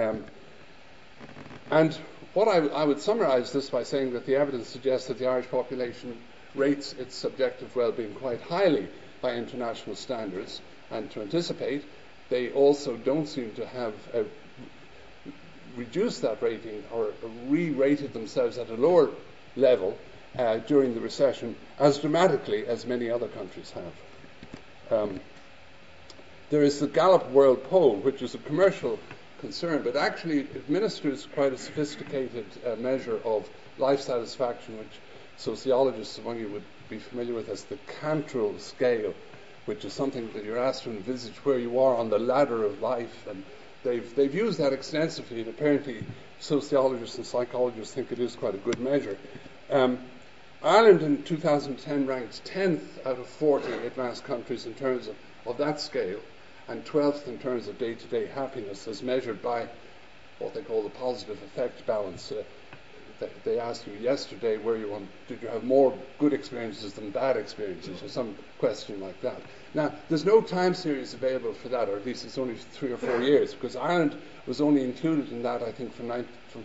And what I would summarize this by saying that the evidence suggests that the Irish population rates its subjective well-being quite highly by international standards, and to anticipate, they also don't seem to have reduced that rating or re-rated themselves at a lower level during the recession as dramatically as many other countries have. There is the Gallup World Poll, which is a commercial concern, but actually administers quite a sophisticated measure of life satisfaction, which sociologists among you would be familiar with as the Cantrell scale, which is something that you're asked to envisage where you are on the ladder of life, and they've used that extensively, and apparently sociologists and psychologists think it is quite a good measure. Ireland in 2010 ranked 10th out of 40 advanced countries in terms of that scale, and 12th in terms of day-to-day happiness as measured by what they call the positive effect balance. They asked you yesterday did you have more good experiences than bad experiences, or some question like that. Now, there's no time series available for that, or at least it's only 3 or 4 years, because Ireland was only included in that, I think, from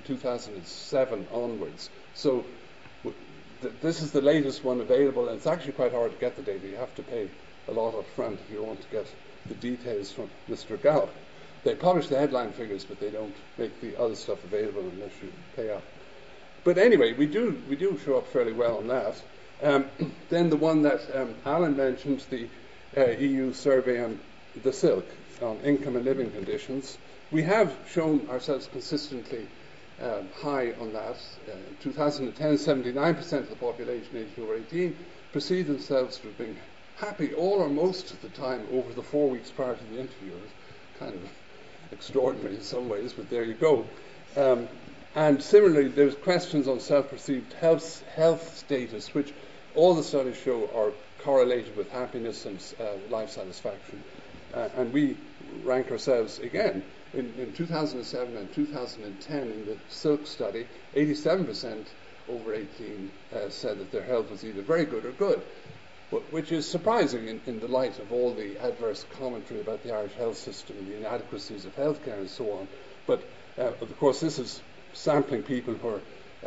2007 onwards. So this is the latest one available, and it's actually quite hard to get the data. You have to pay a lot up front if you want to get the details from Mr. Gallup. They publish the headline figures, but they don't make the other stuff available unless you pay up. But anyway, we do show up fairly well on that. Then the one that Alan mentioned, the EU survey on the SILC, on income and living conditions. We have shown ourselves consistently high on that. In 2010, 79% of the population aged over 18 perceived themselves to have been happy all or most of the time over the 4 weeks prior to the interview. It was kind of extraordinary in some ways, but there you go. And similarly, there's questions on self-perceived health status, which all the studies show are correlated with happiness and life satisfaction. And we rank ourselves again. In 2007 and 2010, in the SILC study, 87% over 18 said that their health was either very good or good, which is surprising in the light of all the adverse commentary about the Irish health system and the inadequacies of healthcare and so on. But, of course, this is sampling people who are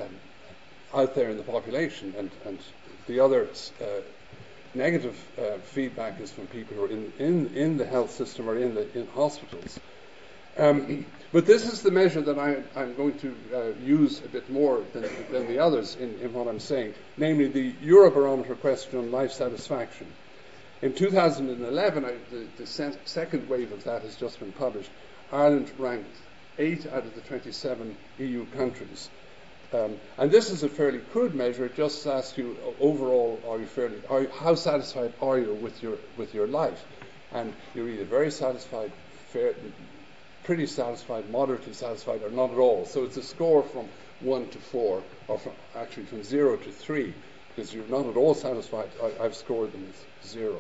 out there in the population, and the other negative feedback is from people who are in the health system or in hospitals. But this is the measure that I'm going to use a bit more than the others in what I'm saying, namely the Eurobarometer question on life satisfaction. In 2011, the second wave of that has just been published. Ireland ranked 8 out of the 27 EU countries. And this is a fairly crude measure. It just asks you overall, how satisfied are you with your life? And you're either very satisfied, pretty satisfied, moderately satisfied, or not at all. So it's a score from 1 to 4, or from 0 to 3, because you're not at all satisfied. I've scored them as 0.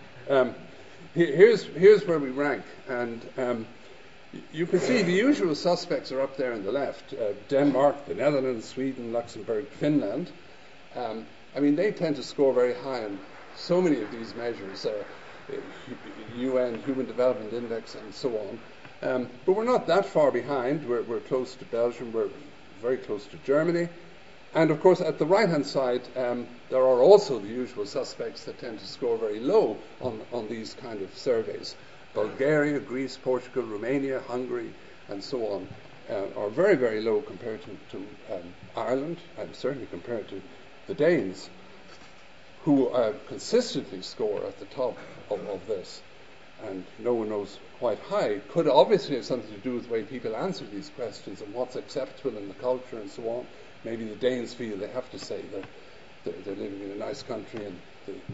Here's where we rank, and you can see the usual suspects are up there on the left: Denmark, the Netherlands, Sweden, Luxembourg, Finland. They tend to score very high on so many of these measures, UN, Human Development Index, and so on. But we're not that far behind. We're close to Belgium. We're very close to Germany. And, of course, at the right-hand side, there are also the usual suspects that tend to score very low on these kind of surveys. Bulgaria, Greece, Portugal, Romania, Hungary, and so on are very, very low compared to Ireland, and certainly compared to the Danes, who consistently score at the top of this. And no one knows quite high. Could obviously have something to do with the way people answer these questions and what's acceptable in the culture and so on. Maybe the Danes feel they have to say that they're living in a nice country and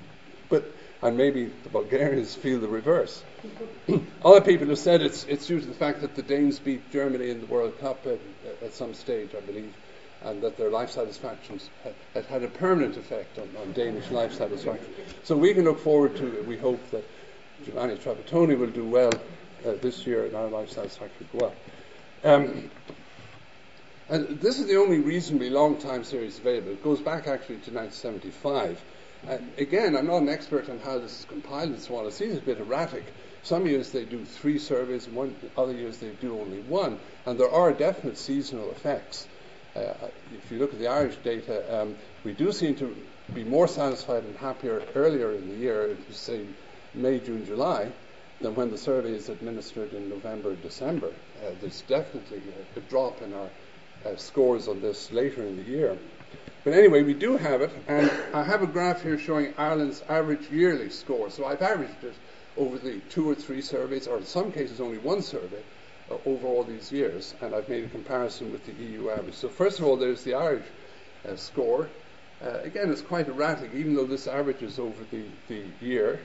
And maybe the Bulgarians feel the reverse. Other people have said it's due to the fact that the Danes beat Germany in the World Cup at some stage, I believe, and that their life satisfaction had a permanent effect on Danish life satisfaction. So we can look forward to it. We hope that Giovanni Trapattoni will do well this year, and our life satisfaction will go up. And this is the only reasonably long time series available. It goes back actually to 1975. Again, I'm not an expert on how this is compiled and so on. It seems a bit erratic. Some years they do 3 surveys, and other years they do only 1. And there are definite seasonal effects. If you look at the Irish data, we do seem to be more satisfied and happier earlier in the year, say May, June, July, than when the survey is administered in November, December. There's definitely a drop in our scores on this later in the year. But anyway, we do have it, and I have a graph here showing Ireland's average yearly score. So I've averaged it over the 2 or 3 surveys, or in some cases only 1 survey, over all these years, and I've made a comparison with the EU average. So first of all, there's the Irish score. Again, it's quite erratic, even though this averages over the year.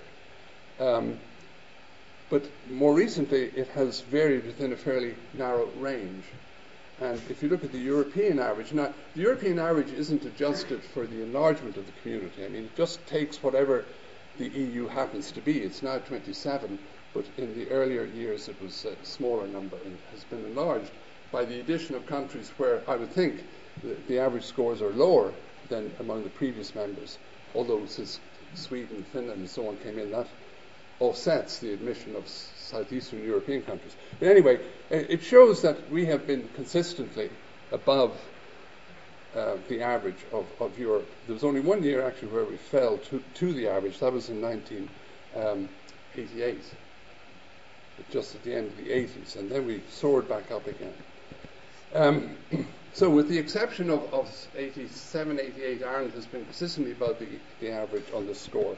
But more recently, it has varied within a fairly narrow range. And if you look at the European average, now the European average isn't adjusted for the enlargement of the community. I mean, it just takes whatever the EU happens to be. It's now 27, but in the earlier years it was a smaller number and has been enlarged by the addition of countries where I would think the average scores are lower than among the previous members. Although since Sweden, Finland and so on came in, that offsets the admission of southeastern European countries. But anyway, it shows that we have been consistently above the average of Europe. There was only 1 year actually where we fell to the average. That was in 1988, just at the end of the 80s, and then we soared back up again. So with the exception of 87, 88, Ireland has been consistently above the average on this score.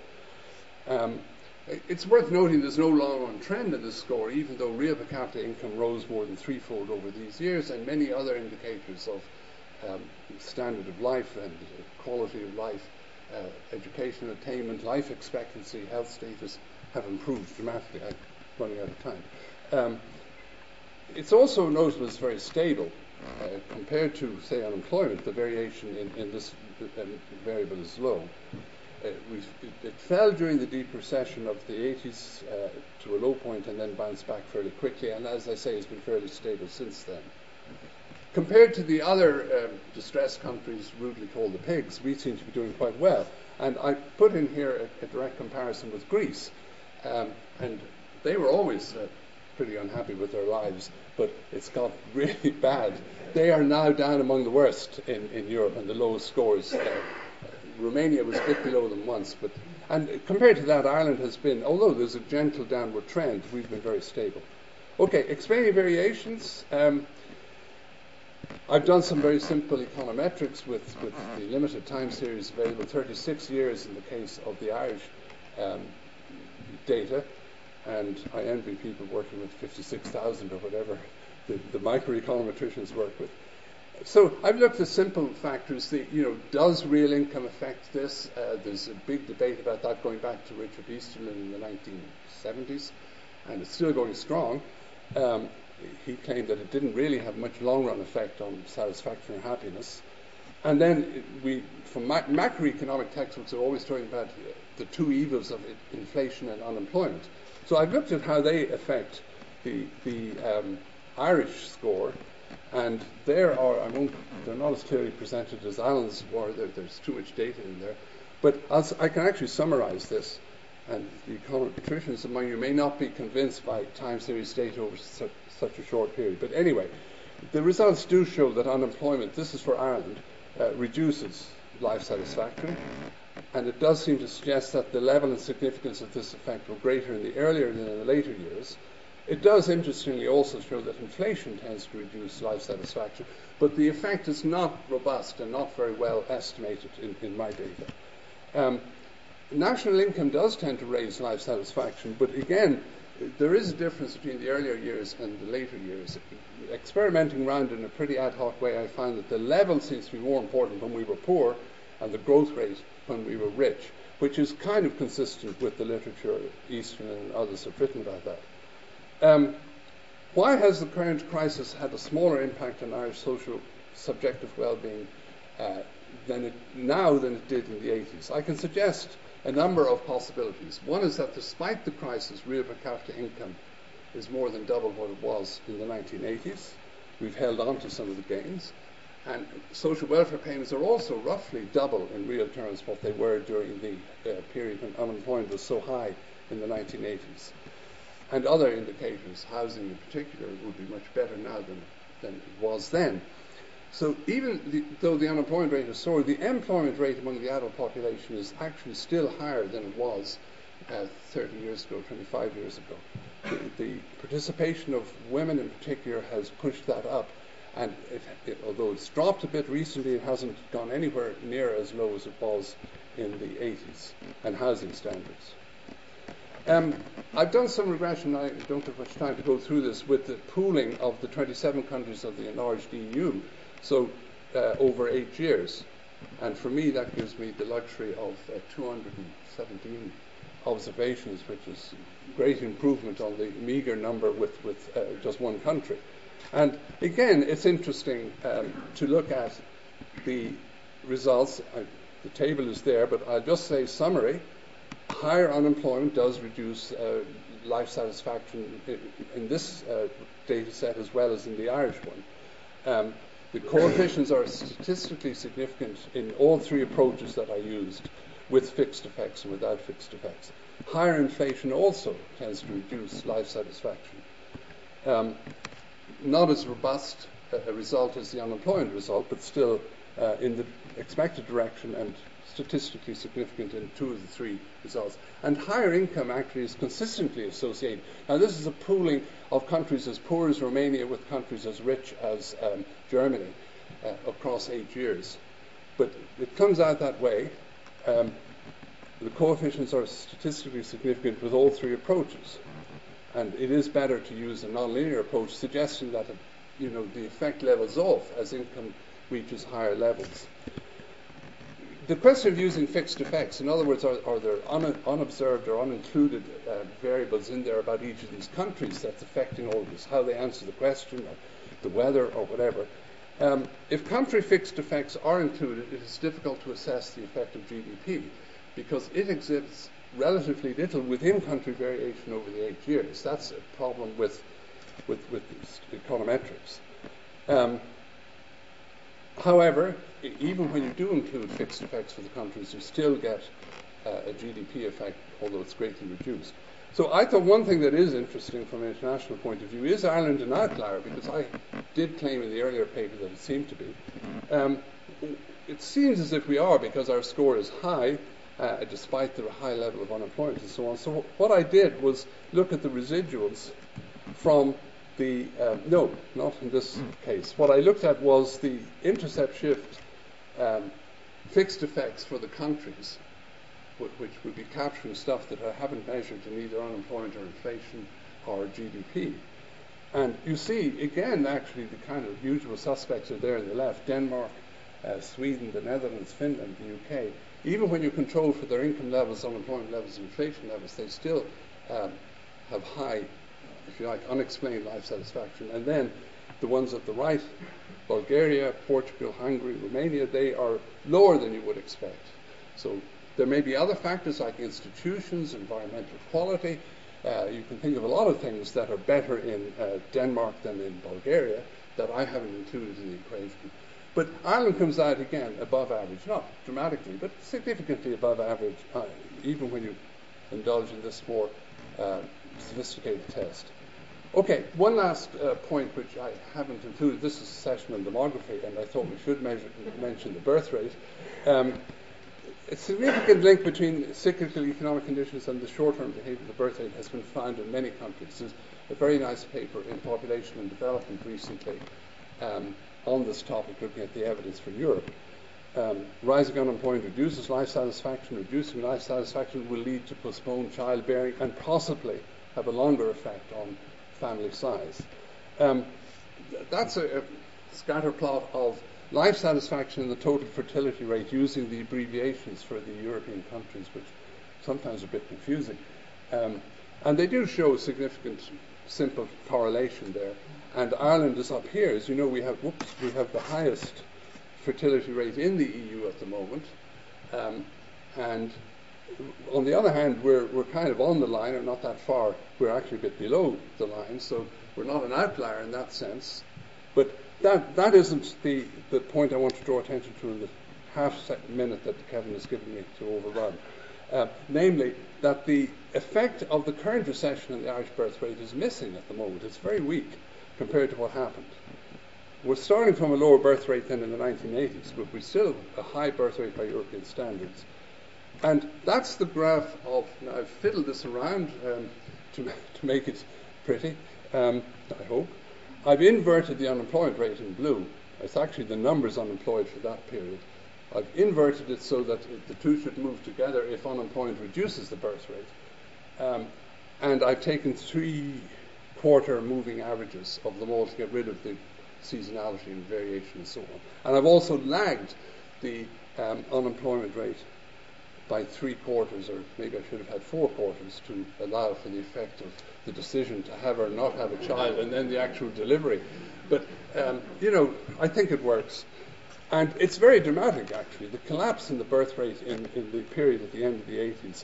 It's worth noting there's no long-run trend in this score, even though real per capita income rose more than 3-fold over these years, and many other indicators of standard of life and quality of life, educational attainment, life expectancy, health status have improved dramatically. I'm running out of time. It's also notable as very stable. Compared to, say, unemployment, the variation in this variable is low. It fell during the deep recession of the 80s to a low point and then bounced back fairly quickly, and as I say, it's been fairly stable since then. Compared to the other distressed countries rudely called the pigs, we seem to be doing quite well. And I put in here a direct comparison with Greece, and they were always pretty unhappy with their lives, but it's got really bad. They are now down among the worst in Europe and the lowest scores. Romania was a bit below them once, and compared to that, Ireland has been, although there's a gentle downward trend, we've been very stable. Okay, explaining variations. I've done some very simple econometrics with the limited time series available, 36 years in the case of the Irish data, and I envy people working with 56,000 or whatever the microeconometricians work with. So I've looked at simple factors. Does real income affect this? There's a big debate about that going back to Richard Easterlin in the 1970s, and it's still going strong. He claimed that it didn't really have much long-run effect on satisfaction or happiness. And then from macroeconomic textbooks, are always talking about the 2 evils of inflation and unemployment. So I've looked at how they affect the Irish score, and they're not as clearly presented as Alan's were. There's too much data in there. But I can actually summarize this, and the econometricians among you may not be convinced by time series data over such a short period. But anyway, the results do show that unemployment, this is for Ireland, reduces life satisfaction, and it does seem to suggest that the level and significance of this effect were greater in the earlier than in the later years. It does interestingly also show that inflation tends to reduce life satisfaction, but the effect is not robust and not very well estimated in my data. National income does tend to raise life satisfaction, but again, there is a difference between the earlier years and the later years. Experimenting around in a pretty ad hoc way, I found that the level seems to be more important when we were poor, and the growth rate when we were rich, which is kind of consistent with the literature Easton and others have written about that. Why has the current crisis had a smaller impact on Irish social subjective well-being now than it did in the 80s? I can suggest a number of possibilities. One is that despite the crisis, real per capita income is more than double what it was in the 1980s. We've held on to some of the gains. And social welfare payments are also roughly double in real terms what they were during the period when unemployment was so high in the 1980s. And other indicators, housing in particular, would be much better now than it was then. So even though the unemployment rate is soared, the employment rate among the adult population is actually still higher than it was 30 years ago, 25 years ago. The participation of women in particular has pushed that up. And although it's dropped a bit recently, it hasn't gone anywhere near as low as it was in the 80s, and housing standards. I've done some regression. I don't have much time to go through this with the pooling of the 27 countries of the enlarged EU, so over 8 years. And for me, that gives me the luxury of 217 observations, which is great improvement on the meagre number with just one country. And again, it's interesting to look at the results. The table is there, but I'll just say summary. Higher unemployment does reduce life satisfaction in this data set as well as in the Irish one. The coefficients are statistically significant in all three approaches that I used, with fixed effects and without fixed effects. Higher inflation also tends to reduce life satisfaction. Not as robust a result as the unemployment result, but still in the expected direction and statistically significant in 2 of the 3 results. And higher income actually is consistently associated. Now, this is a pooling of countries as poor as Romania with countries as rich as Germany across 8 years. But it comes out that way. The coefficients are statistically significant with all 3 approaches. And it is better to use a nonlinear approach, suggesting that the effect levels off as income reaches higher levels. The question of using fixed effects, in other words, are there unobserved or unincluded variables in there about each of these countries that's affecting all of this, how they answer the question, or the weather, or whatever. If country fixed effects are included, it is difficult to assess the effect of GDP because it exhibits relatively little within country variation over the 8 years. That's a problem with econometrics. However, even when you do include fixed effects for the countries, you still get a GDP effect, although it's greatly reduced. So I thought one thing that is interesting from an international point of view is Ireland an outlier, because I did claim in the earlier paper that it seemed to be. It seems as if we are, because our score is high, despite the high level of unemployment and so on. So what I did was look at the residuals from the, no, not in this case. What I looked at was the intercept shift fixed effects for the countries, which would be capturing stuff that I haven't measured in either unemployment or inflation or GDP. And you see, again, actually, the kind of usual suspects are there on the left: Denmark, Sweden, the Netherlands, Finland, the UK. Even when you control for their income levels, unemployment levels, inflation levels, they still have high, if you like, unexplained life satisfaction. And then the ones at the right, Bulgaria, Portugal, Hungary, Romania, they are lower than you would expect. So there may be other factors like institutions, environmental quality. You can think of a lot of things that are better in Denmark than in Bulgaria that I haven't included in the equation. But Ireland comes out again above average, not dramatically, but significantly above average, even when you indulge in this more sophisticated test. Okay, one last point which I haven't included. This is a session on demography, and I thought we should mention the birth rate. A significant link between cyclical economic conditions and the short-term behavior of the birth rate has been found in many countries. There's a very nice paper in Population and Development recently on this topic, looking at the evidence for Europe. Rising unemployment reduces life satisfaction. Reducing life satisfaction will lead to postponed childbearing and possibly have a longer effect on family size. That's a scatter plot of life satisfaction and the total fertility rate using the abbreviations for the European countries, which sometimes are a bit confusing. And they do show significant simple correlation there. And Ireland is up here. As you know, we have the highest fertility rate in the EU at the moment. And on the other hand, we're kind of on the line, or not that far. We're actually a bit below the line, so we're not an outlier in that sense. But that isn't the point I want to draw attention to in the minute that Kevin has given me to overrun. Namely, that the effect of the current recession in the Irish birth rate is missing at the moment. It's very weak compared to what happened. We're starting from a lower birth rate than in the 1980s, but we still have a high birth rate by European standards. And that's the graph of, now I've fiddled this around to make it pretty, I hope. I've inverted the unemployment rate in blue. It's actually the numbers unemployed for that period. I've inverted it so that the two should move together if unemployment reduces the birth rate. And I've taken 3-quarter moving averages of them all to get rid of the seasonality and variation and so on. And I've also lagged the unemployment rate by 3 quarters, or maybe I should have had 4 quarters, to allow for the effect of the decision to have or not have a child and then the actual delivery. But, I think it works. And it's very dramatic, actually. The collapse in the birth rate in the period at the end of the 80s,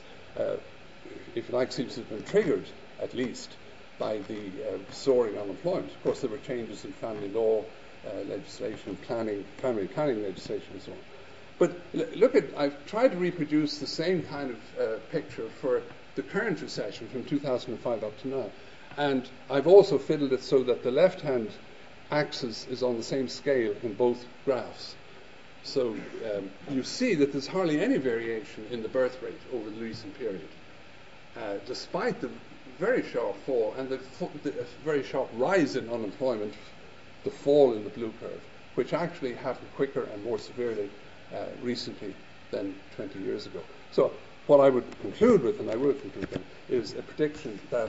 if you like, seems to have been triggered, at least, by the soaring unemployment. Of course, there were changes in family law legislation, family planning legislation, and so on. But I've tried to reproduce the same kind of picture for the current recession from 2005 up to now. And I've also fiddled it so that the left-hand axis is on the same scale in both graphs. So you see that there's hardly any variation in the birth rate over the recent period, despite the very sharp fall and the very sharp rise in unemployment, the fall in the blue curve, which actually happened quicker and more severely recently than 20 years ago. So what I would conclude with, and I will conclude then, is a prediction that,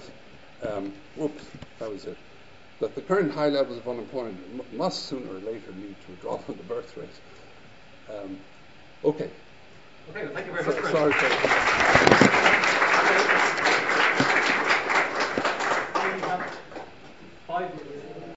that the current high levels of unemployment must sooner or later lead to a drop in the birth rate. Okay, well, thank you very much. Sorry.